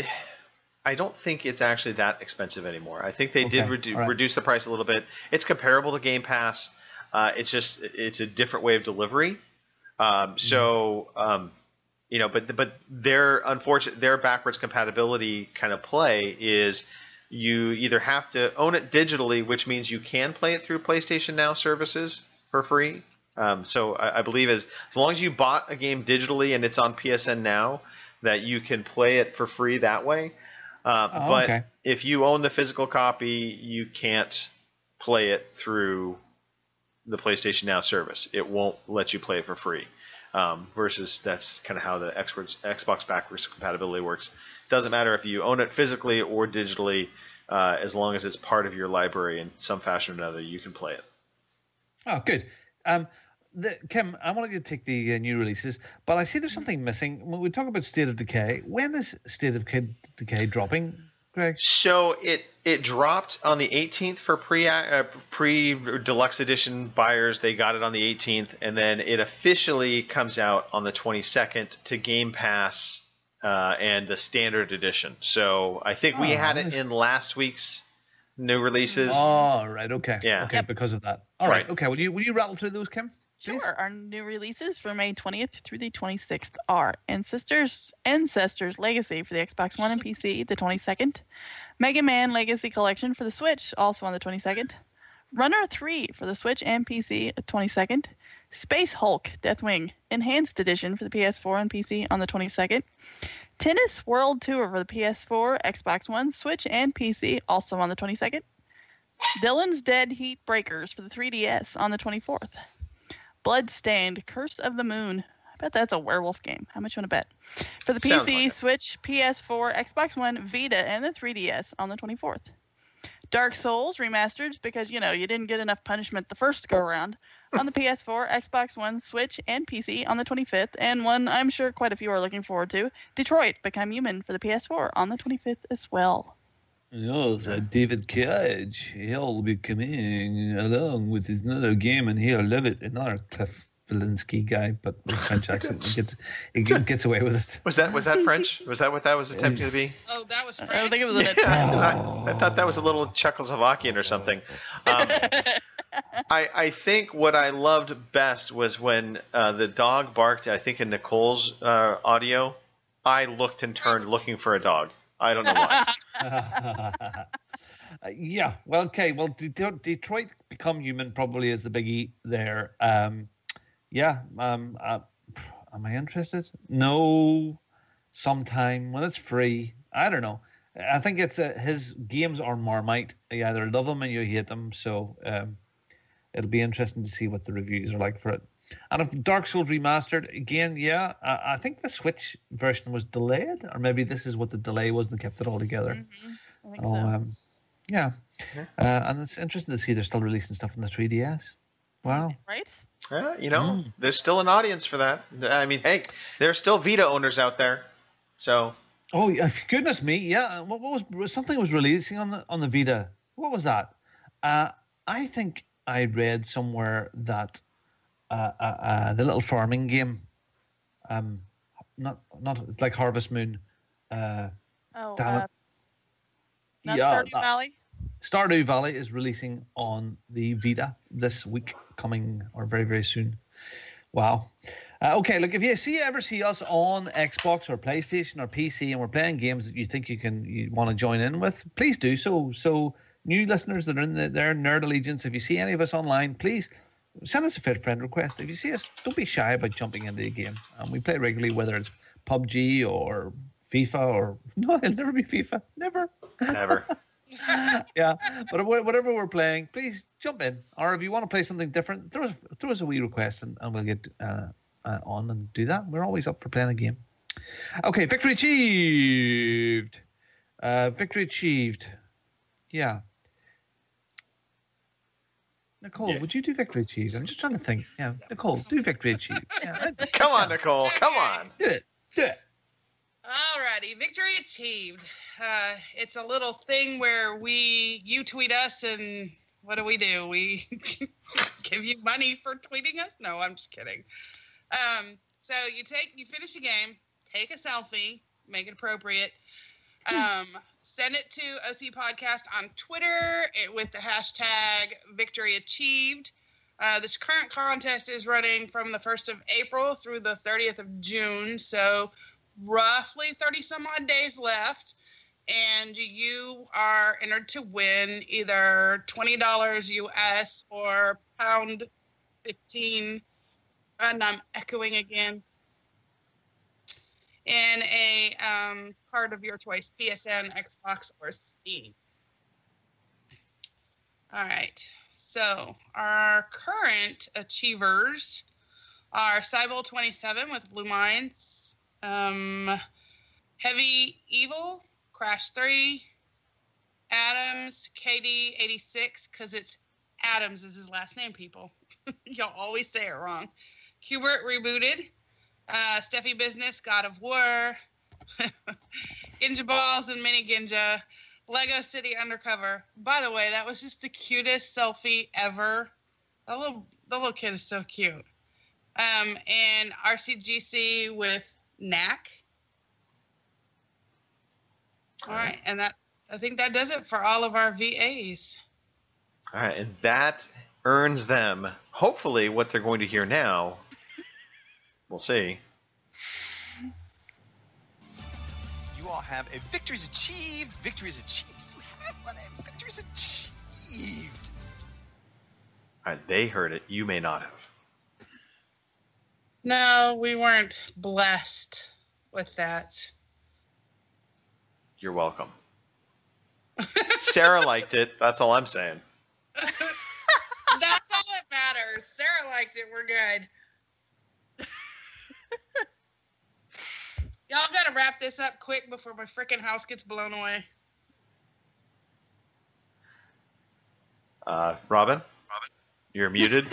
I don't think it's actually that expensive anymore. I think they Okay, did redu- right. reduce the price a little bit. It's comparable to Game Pass. Uh, it's just it's a different way of delivery. Um, so um, you know, but but their unfortunate their backwards compatibility kind of play is you either have to own it digitally, which means you can play it through PlayStation Now services for free. Um, so I, I believe as as long as you bought a game digitally and it's on P S N Now, that you can play it for free that way. Uh, Oh, but okay. if you own the physical copy, you can't play it through the PlayStation Now service. It won't let you play it for free. Um, versus that's kind of how the Xbox, Xbox backwards compatibility works. Doesn't matter if you own it physically or digitally, uh, as long as it's part of your library in some fashion or another, you can play it. Oh, good. Um, the, Kim, I want to take the uh, new releases, but I see there's something missing. When we talk about State of Decay, when is State of Decay dropping, Greg? So it it dropped on the eighteenth for pre uh, pre deluxe edition buyers. They got it on the eighteenth, and then it officially comes out on the twenty-second to Game Pass uh, and the standard edition. So I think we Oh, had it nice. in last week's new releases. Oh, right. Okay. Yeah. Okay, Yep. because of that. All right. Right. Okay. Will you will you rattle through those, Kim? Please? Sure. Our new releases for May twentieth through the twenty-sixth are Ancestors, Ancestors Legacy for the Xbox One and P C, the twenty-second. Mega Man Legacy Collection for the Switch, also on the twenty-second. Runner three for the Switch and P C, the twenty-second. Space Hulk Deathwing Enhanced Edition for the P S four and P C on the twenty-second. Tennis World Tour for the P S four, Xbox One, Switch, and P C, also on the twenty-second. Dylan's Dead Heat Breakers for the three D S on the twenty-fourth. Bloodstained Curse of the Moon. I bet that's a werewolf game. How much you want to bet? For the Sounds P C, like it. Switch, P S four, Xbox One, Vita, and the three D S on the twenty-fourth. Dark Souls Remastered, because, you know, you didn't get enough punishment the first go-around, on the P S four, Xbox One, Switch, and P C on the twenty-fifth, and one I'm sure quite a few are looking forward to, Detroit Become Human for the P S four on the twenty-fifth as well. Yes, uh, David Cage. He'll be coming along with his another game, and he'll love it. Another Cliff Valinsky guy, but with French accent. He gets, he gets away with it. Was that was that French? Was that what that was attempting to be? Oh, that was I French. don't think it was an Yeah, attempt. I, I thought that was a little Czechoslovakian or something. Um, I, I think what I loved best was when uh, the dog barked, I think in Nicole's uh, audio, I looked and turned looking for a dog. I don't know why. Uh, yeah, well, okay. Well, De- Detroit Become Human probably is the biggie there. Um, yeah, um, uh, am I interested? No, sometime when it's free. I don't know. I think it's uh, his games are Marmite. You either love them or you hate them. So um, it'll be interesting to see what the reviews are like for it. And if Dark Souls Remastered, again, yeah, I, I think the Switch version was delayed, or maybe this is what the delay was and kept it all together. Mhm, I think Oh, so. um, yeah. Uh, and it's interesting to see they're still releasing stuff on the three D S. Wow. Right? Yeah, you know, Mm. there's still an audience for that. I mean, hey, there's still Vita owners out there. So Oh, yeah, goodness me. Yeah. What, what was something was releasing on the on the Vita? What was that? Uh, I think I read somewhere that uh, uh, uh, the little farming game, um, not not it's like Harvest Moon. Uh, Oh, Damn it. uh, not yeah, Stardew that- Valley? Stardew Valley is releasing on the Vita this week, coming or very very soon. Wow. Uh, okay, look, if you see ever see us on Xbox or PlayStation or P C and we're playing games that you think you can you want to join in with, please do so. So new listeners that are in the, their Nerd Allegiance, if you see any of us online, please send us a fit friend request. If you see us, don't be shy about jumping into the game. Um, we play regularly, whether it's P U B G or FIFA or no, it'll never be FIFA, never. never. Yeah, but wh- whatever we're playing, please jump in. Or if you want to play something different, throw us, throw us a wee request and, and we'll get uh, uh, on and do that. We're always up for playing a game. Okay, victory achieved. Uh, victory achieved. Yeah. Nicole, Yeah. would you do victory achieved? I'm just trying to think. Yeah, Nicole, do victory achieved. Yeah, Come on, Nicole. Come on. do it. Do it. Alrighty, victory achieved. Uh, it's a little thing where we, you tweet us, and what do we do? We give you money for tweeting us? No, I'm just kidding. Um, so you take, you finish a game, take a selfie, make it appropriate. Um, send it to O C Podcast on Twitter it, with the hashtag Victory Achieved. Uh, this current contest is running from the first of April through the thirtieth of June, so roughly thirty some odd days left. And you are entered to win either twenty dollars U S or pound fifteen, and I'm echoing again, in a um, card of your choice, P S N, Xbox, or Steam. All right. So our current achievers are Cybel twenty-seven with Blue Minds, um, Heavy Evil, Crash three, Adams, K D eighty-six, because it's Adams is his last name, people. Y'all always say it wrong. Hubert Rebooted, uh, Steffi Business, God of War, Ginja Balls and Mini Ginja, Lego City Undercover. By the way, that was just the cutest selfie ever. The little, the little kid is so cute. Um, and R C G C with Knack. All right, and that I think that does it for all of our V As. All right, and that earns them, hopefully, what they're going to hear now. We'll see. You all have a victory's achieved. Victory's achieved. You have one. A victory's achieved. All right, they heard it. You may not have. No, we weren't blessed with that. You're welcome. Sarah liked it. That's all I'm saying. That's all that matters. Sarah liked it. We're good. Y'all gotta wrap this up quick before my freaking house gets blown away. Uh, Robin? Robin? You're muted.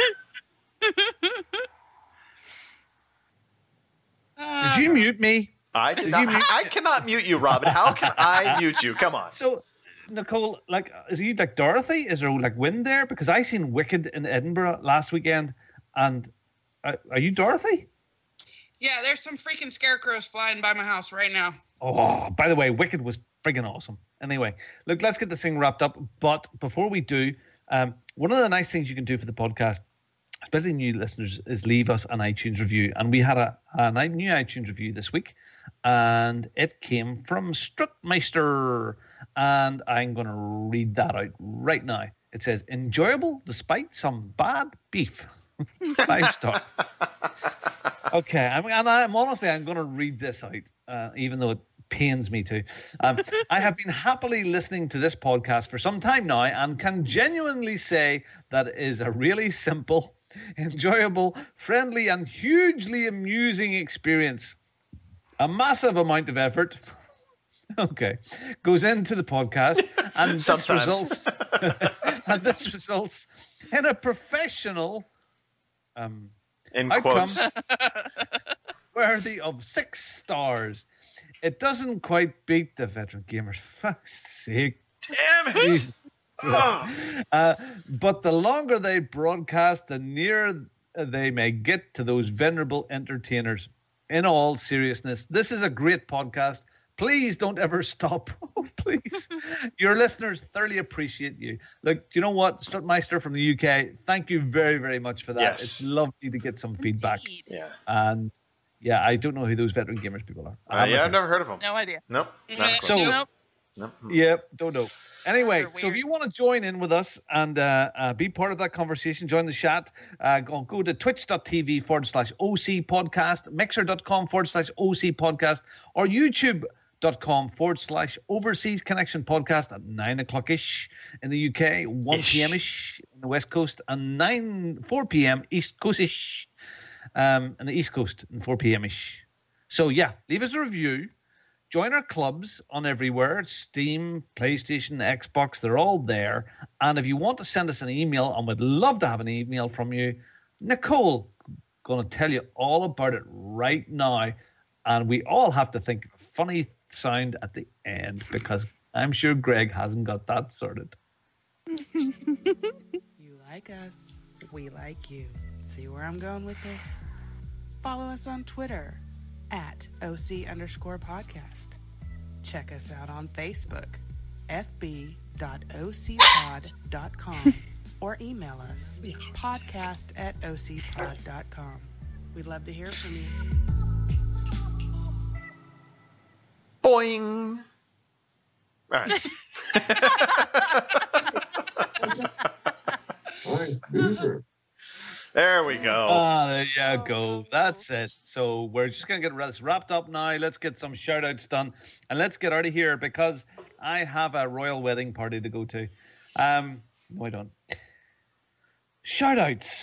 Uh, Did you mute me? I did Did not. you mute- I cannot mute you, Robin. How can I mute you? Come on. So, Nicole, like, is you like Dorothy? Is there like wind there? Because I seen Wicked in Edinburgh last weekend, and uh, are you Dorothy? Yeah, there's some freaking scarecrows flying by my house right now. Oh, by the way, Wicked was friggin' awesome. Anyway, look, let's get this thing wrapped up. But before we do, um, one of the nice things you can do for the podcast, especially new listeners, is leave us an iTunes review. And we had a, a new iTunes review this week, and it came from Strutmeister. And I'm going to read that out right now. It says, enjoyable despite some bad beef. Five stars. Okay, I'm, and I'm honestly, I'm going to read this out, uh, even though it pains me to. Um, I have been happily listening to this podcast for some time now and can genuinely say that it is a really simple, enjoyable, friendly, and hugely amusing experience. A massive amount of effort, okay, goes into the podcast, and this Sometimes. results, and this results in a professional um, In outcome quotes. worthy of six stars. It doesn't quite beat the Veteran Gamers. Fuck's sake. Damn it! Oh. Uh, but the longer they broadcast, the nearer they may get to those venerable entertainers. In all seriousness, this is a great podcast. Please don't ever stop. Oh, please. Your listeners thoroughly appreciate you. Look, do you know what? Strutmeister from the U K, thank you very, very much for that. Yes. It's lovely to get some feedback. Indeed. Yeah. And yeah, I don't know who those Veteran Gamers people are. I Uh, haven't yeah, I've heard. never heard of them. No idea. Nope. Not a clue. So- Nope. Nope. Yep, don't know. Anyway, They're so if weird. you want to join in with us and uh, uh, be part of that conversation, join the chat, uh, go, go to twitch.tv forward slash OC podcast, mixer.com forward slash OC podcast, or youtube.com forward slash overseas connection podcast at nine o'clock ish in the U K, one p.m. ish in the West Coast, and nine, four p.m. East Coast ish um, in the East Coast, and four p.m. ish. So yeah, leave us a review. Join our clubs on everywhere, Steam, PlayStation, Xbox, they're all there. And if you want to send us an email, and we'd love to have an email from you, Nicole going to tell you all about it right now. And we all have to think of a funny sound at the end, because I'm sure Greg hasn't got that sorted. You like us, we like you. See where I'm going with this? Follow us on Twitter at O C underscore podcast. Check us out on Facebook, f b dot o c pod dot com, or email us, podcast at o c pod dot com. We'd love to hear from you. Boing. All right. Nice beaver. There we go. Ah, there you go. That's it. So we're just going to get this wrapped up now. Let's get some shout outs done and let's get out of here because I have a royal wedding party to go to. Um, no, I don't. Shout outs.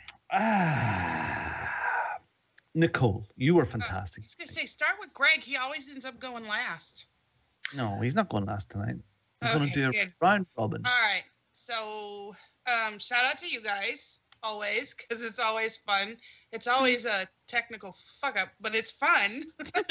Ah, Nicole, you were fantastic. I was going to say, start with Greg. He always ends up going last. No, he's not going last tonight. He's Okay, going to do a good. round robin. All right. So, um, shout out to you guys always, because it's always fun. It's always a technical fuck up, but it's fun.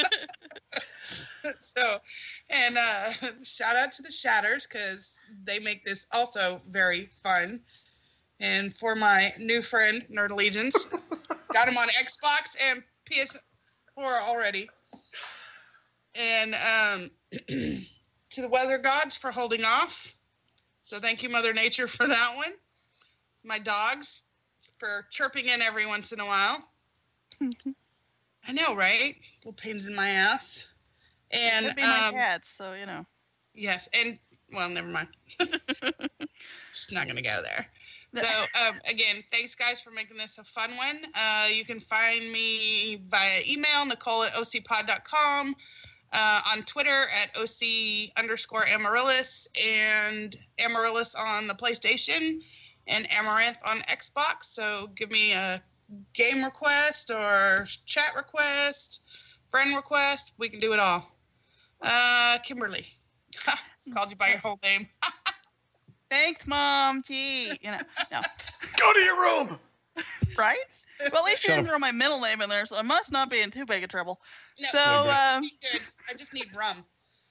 So, and uh, shout out to the Shatters, because they make this also very fun. And for my new friend, Nerd Allegiance, got him on Xbox and P S four already. And um, to the weather gods for holding off. So thank you, Mother Nature, for that one. My dogs for chirping in every once in a while. I know, right? Little pains in my ass. And Could be my um, cats, so you know. yes, and well, never mind. Just not gonna go there. So um, again, thanks guys for making this a fun one. Uh, you can find me via email, Nicole at o c pod dot com. Uh, on Twitter at O C underscore Amaryllis, and Amaryllis on the PlayStation, and Amaranth on Xbox. So give me a game request or chat request, friend request. We can do it all. Uh, Kimberly. Called you by your whole name. Thanks, Mom. Gee, you know, no. Go to your room. Right? Well, at least you Shut didn't up. throw my middle name in there, so I must not be in too big of trouble. No, So, um, be good. I just need rum.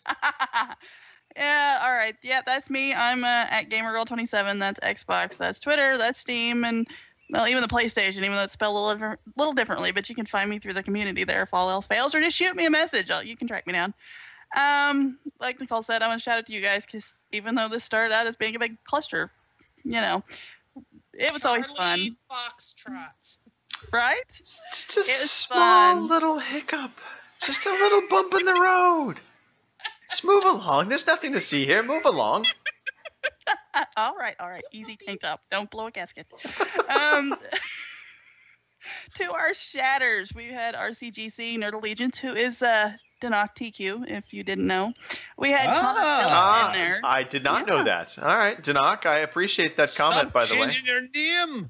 yeah, all right. Yeah, that's me. I'm uh, at GamerGirl twenty-seven. That's Xbox. That's Twitter. That's Steam. And, well, even the PlayStation, even though it's spelled a little, different, little differently. But you can find me through the community there if all else fails. Or just shoot me a message. I'll, you can track me down. Um, like Nicole said, I want to shout out to you guys because even though this started out as being a big cluster, you know, it was always fun. Charlie Foxtrot. Right? It's just a It was small fun. little hiccup. Just a little bump in the road. Just move along. There's nothing to see here. Move along. all right, all right. Easy tank top. Don't blow a gasket. Um, to our shatters, we had R C G C Nerd Allegiance, who is uh, Denok T Q, if you didn't know. We had Ah. Connor Phillips Ah, in there. I did not Yeah. know that. All right, Danak, I appreciate that comment, Stop by the way. changing your name.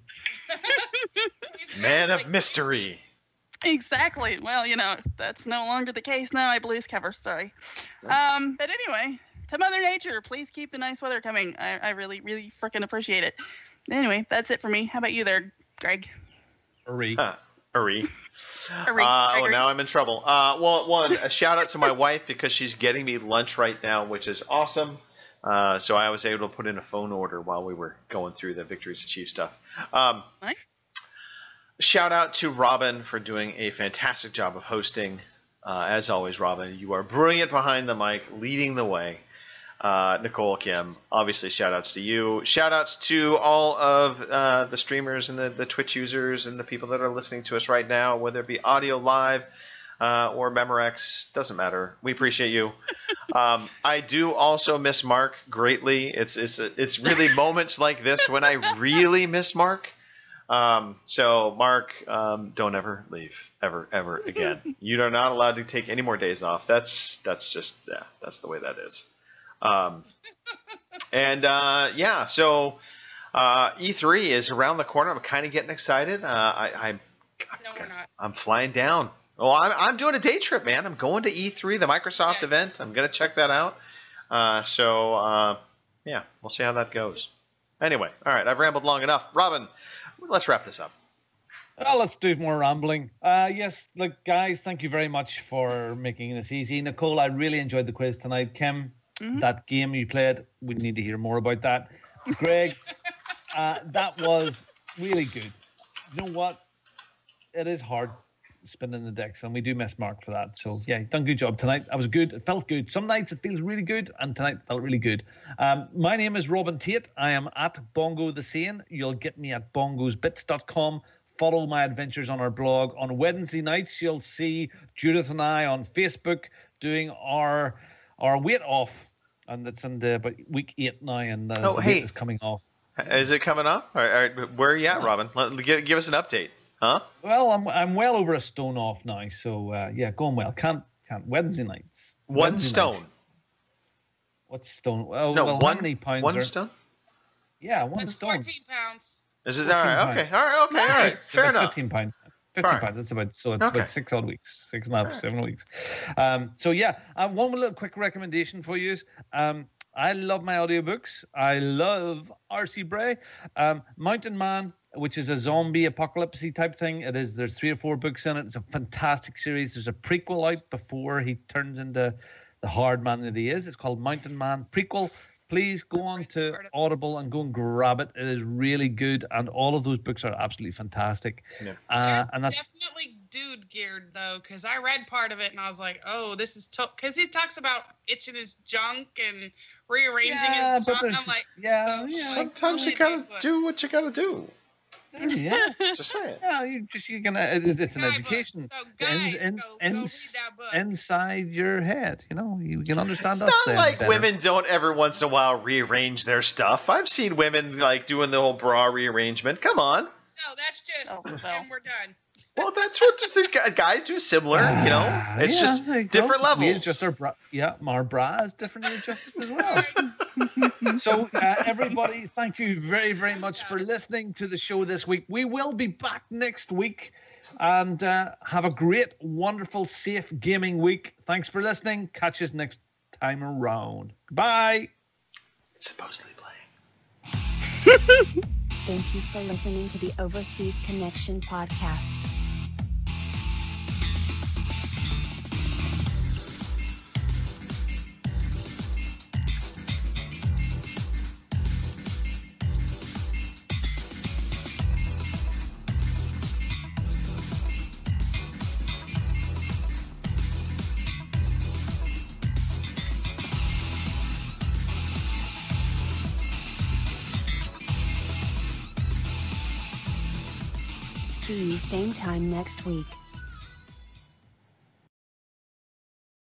Man of mystery. Exactly. Well, you know, that's no longer the case now. I blues cover. Sorry. Um, but anyway, to Mother Nature, please keep the nice weather coming. I, I really, really freaking appreciate it. Anyway, that's it for me. How about you there, Greg? Hurry. Huh. Hurry. Hurry, Uh, oh, Gregory. now I'm in trouble. Uh, well, one, a shout out to my wife because she's getting me lunch right now, which is awesome. Uh, so I was able to put in a phone order while we were going through the Victories Achieved stuff. Um, Nice. Shout out to Robin for doing a fantastic job of hosting. Uh, as always, Robin, you are brilliant behind the mic, leading the way. Uh, Nicole, Kim, obviously shout outs to you. Shout outs to all of uh, the streamers and the, the Twitch users and the people that are listening to us right now, whether it be audio live uh, or Memorex, doesn't matter. We appreciate you. um, I do also miss Mark greatly. It's it's it's really moments like this when I really miss Mark. Um, so Mark, um, don't ever leave, ever, ever again. You are not allowed to take any more days off. That's that's just yeah, that's the way that is. Um, and uh, yeah, so uh, E three is around the corner. I'm kind of getting excited. Uh, I, I'm No, we're not. I'm flying down. Well, I'm I'm doing a day trip, man. I'm going to E three, the Microsoft Yeah. event. I'm gonna check that out. Uh, so uh, yeah, we'll see how that goes. Anyway, all right, I've rambled long enough. Robin, let's wrap this up. Well, let's do more rambling. Uh, yes, look, guys, thank you very much for making this easy. Nicole, I really enjoyed the quiz tonight. Kim, Mhm. that game you played, we need to hear more about that. Greg, uh, that was really good. You know what? It is hard spinning the decks, and we do miss Mark for that. So yeah, done a good job tonight. I was good. It felt good. Some nights it feels really good, and tonight felt really good. Um, my name is Robin Tate. I am at Bongo the Sane. You'll get me at bongos bits dot com. Follow my adventures on our blog. On Wednesday nights, you'll see Judith and I on Facebook doing our our weight off, and that's in the about week eight now, and the, Oh, the hey. weight is coming off. Is it coming up? All right, all right, where are you at, Robin? Let, give, give us an update, huh? Well, I'm I'm well over a stone off now, so uh, yeah, going well. Can't can't Wednesday nights. One Wednesday stone. nights. What's stone? Well, No, well, one- how many pounds? one are, stone? Yeah, one It's stone. fourteen pounds. Is it fourteen all right? pounds. Okay, all right, okay, all right. It's Fair about enough. Fifteen pounds. Fifteen All right. pounds. That's about so it's Okay. about six odd weeks, six and a half, seven weeks. Um, so yeah, uh, one little quick recommendation for you is um, I love my audiobooks. I love R C Bray, um, Mountain Man, which is a zombie apocalypse type thing. It is. There's three or four books in it. It's a fantastic series. There's a prequel out before he turns into the hard man that he is. It's called Mountain Man prequel. Please go on to Audible and go and grab it. It is really good, and all of those books are absolutely fantastic. Yeah. Uh, and that's Definitely dude geared though, because I read part of it and I was like, oh, this is because he talks about itching his junk and rearranging yeah, his but junk. there's I'm like, yeah, so, yeah. like, Sometimes you really gotta big book. do what you gotta do. Yeah, Just saying. yeah. You just you're gonna. It's, it's an Guidebook. education. So guys, in- in- go, go in- read that book. inside your head. You know, you can understand It's us. not then like better. women don't every once in a while rearrange their stuff. I've seen women like doing the whole bra rearrangement. Come on. No, that's just, Oh, no. and we're done. Well, that's what the gu- guys do similar, you know. Ah, It's yeah, just there you go. different We levels. adjust our bra. Yeah, our bra is differently adjusted as well. So, uh, everybody, thank you very, very much for listening to the show this week. We will be back next week, and uh, have a great, wonderful, safe gaming week. Thanks for listening. Catch us next time around. Bye. It's supposedly playing. Thank you for listening to the Overseas Connection podcast. See you same time next week.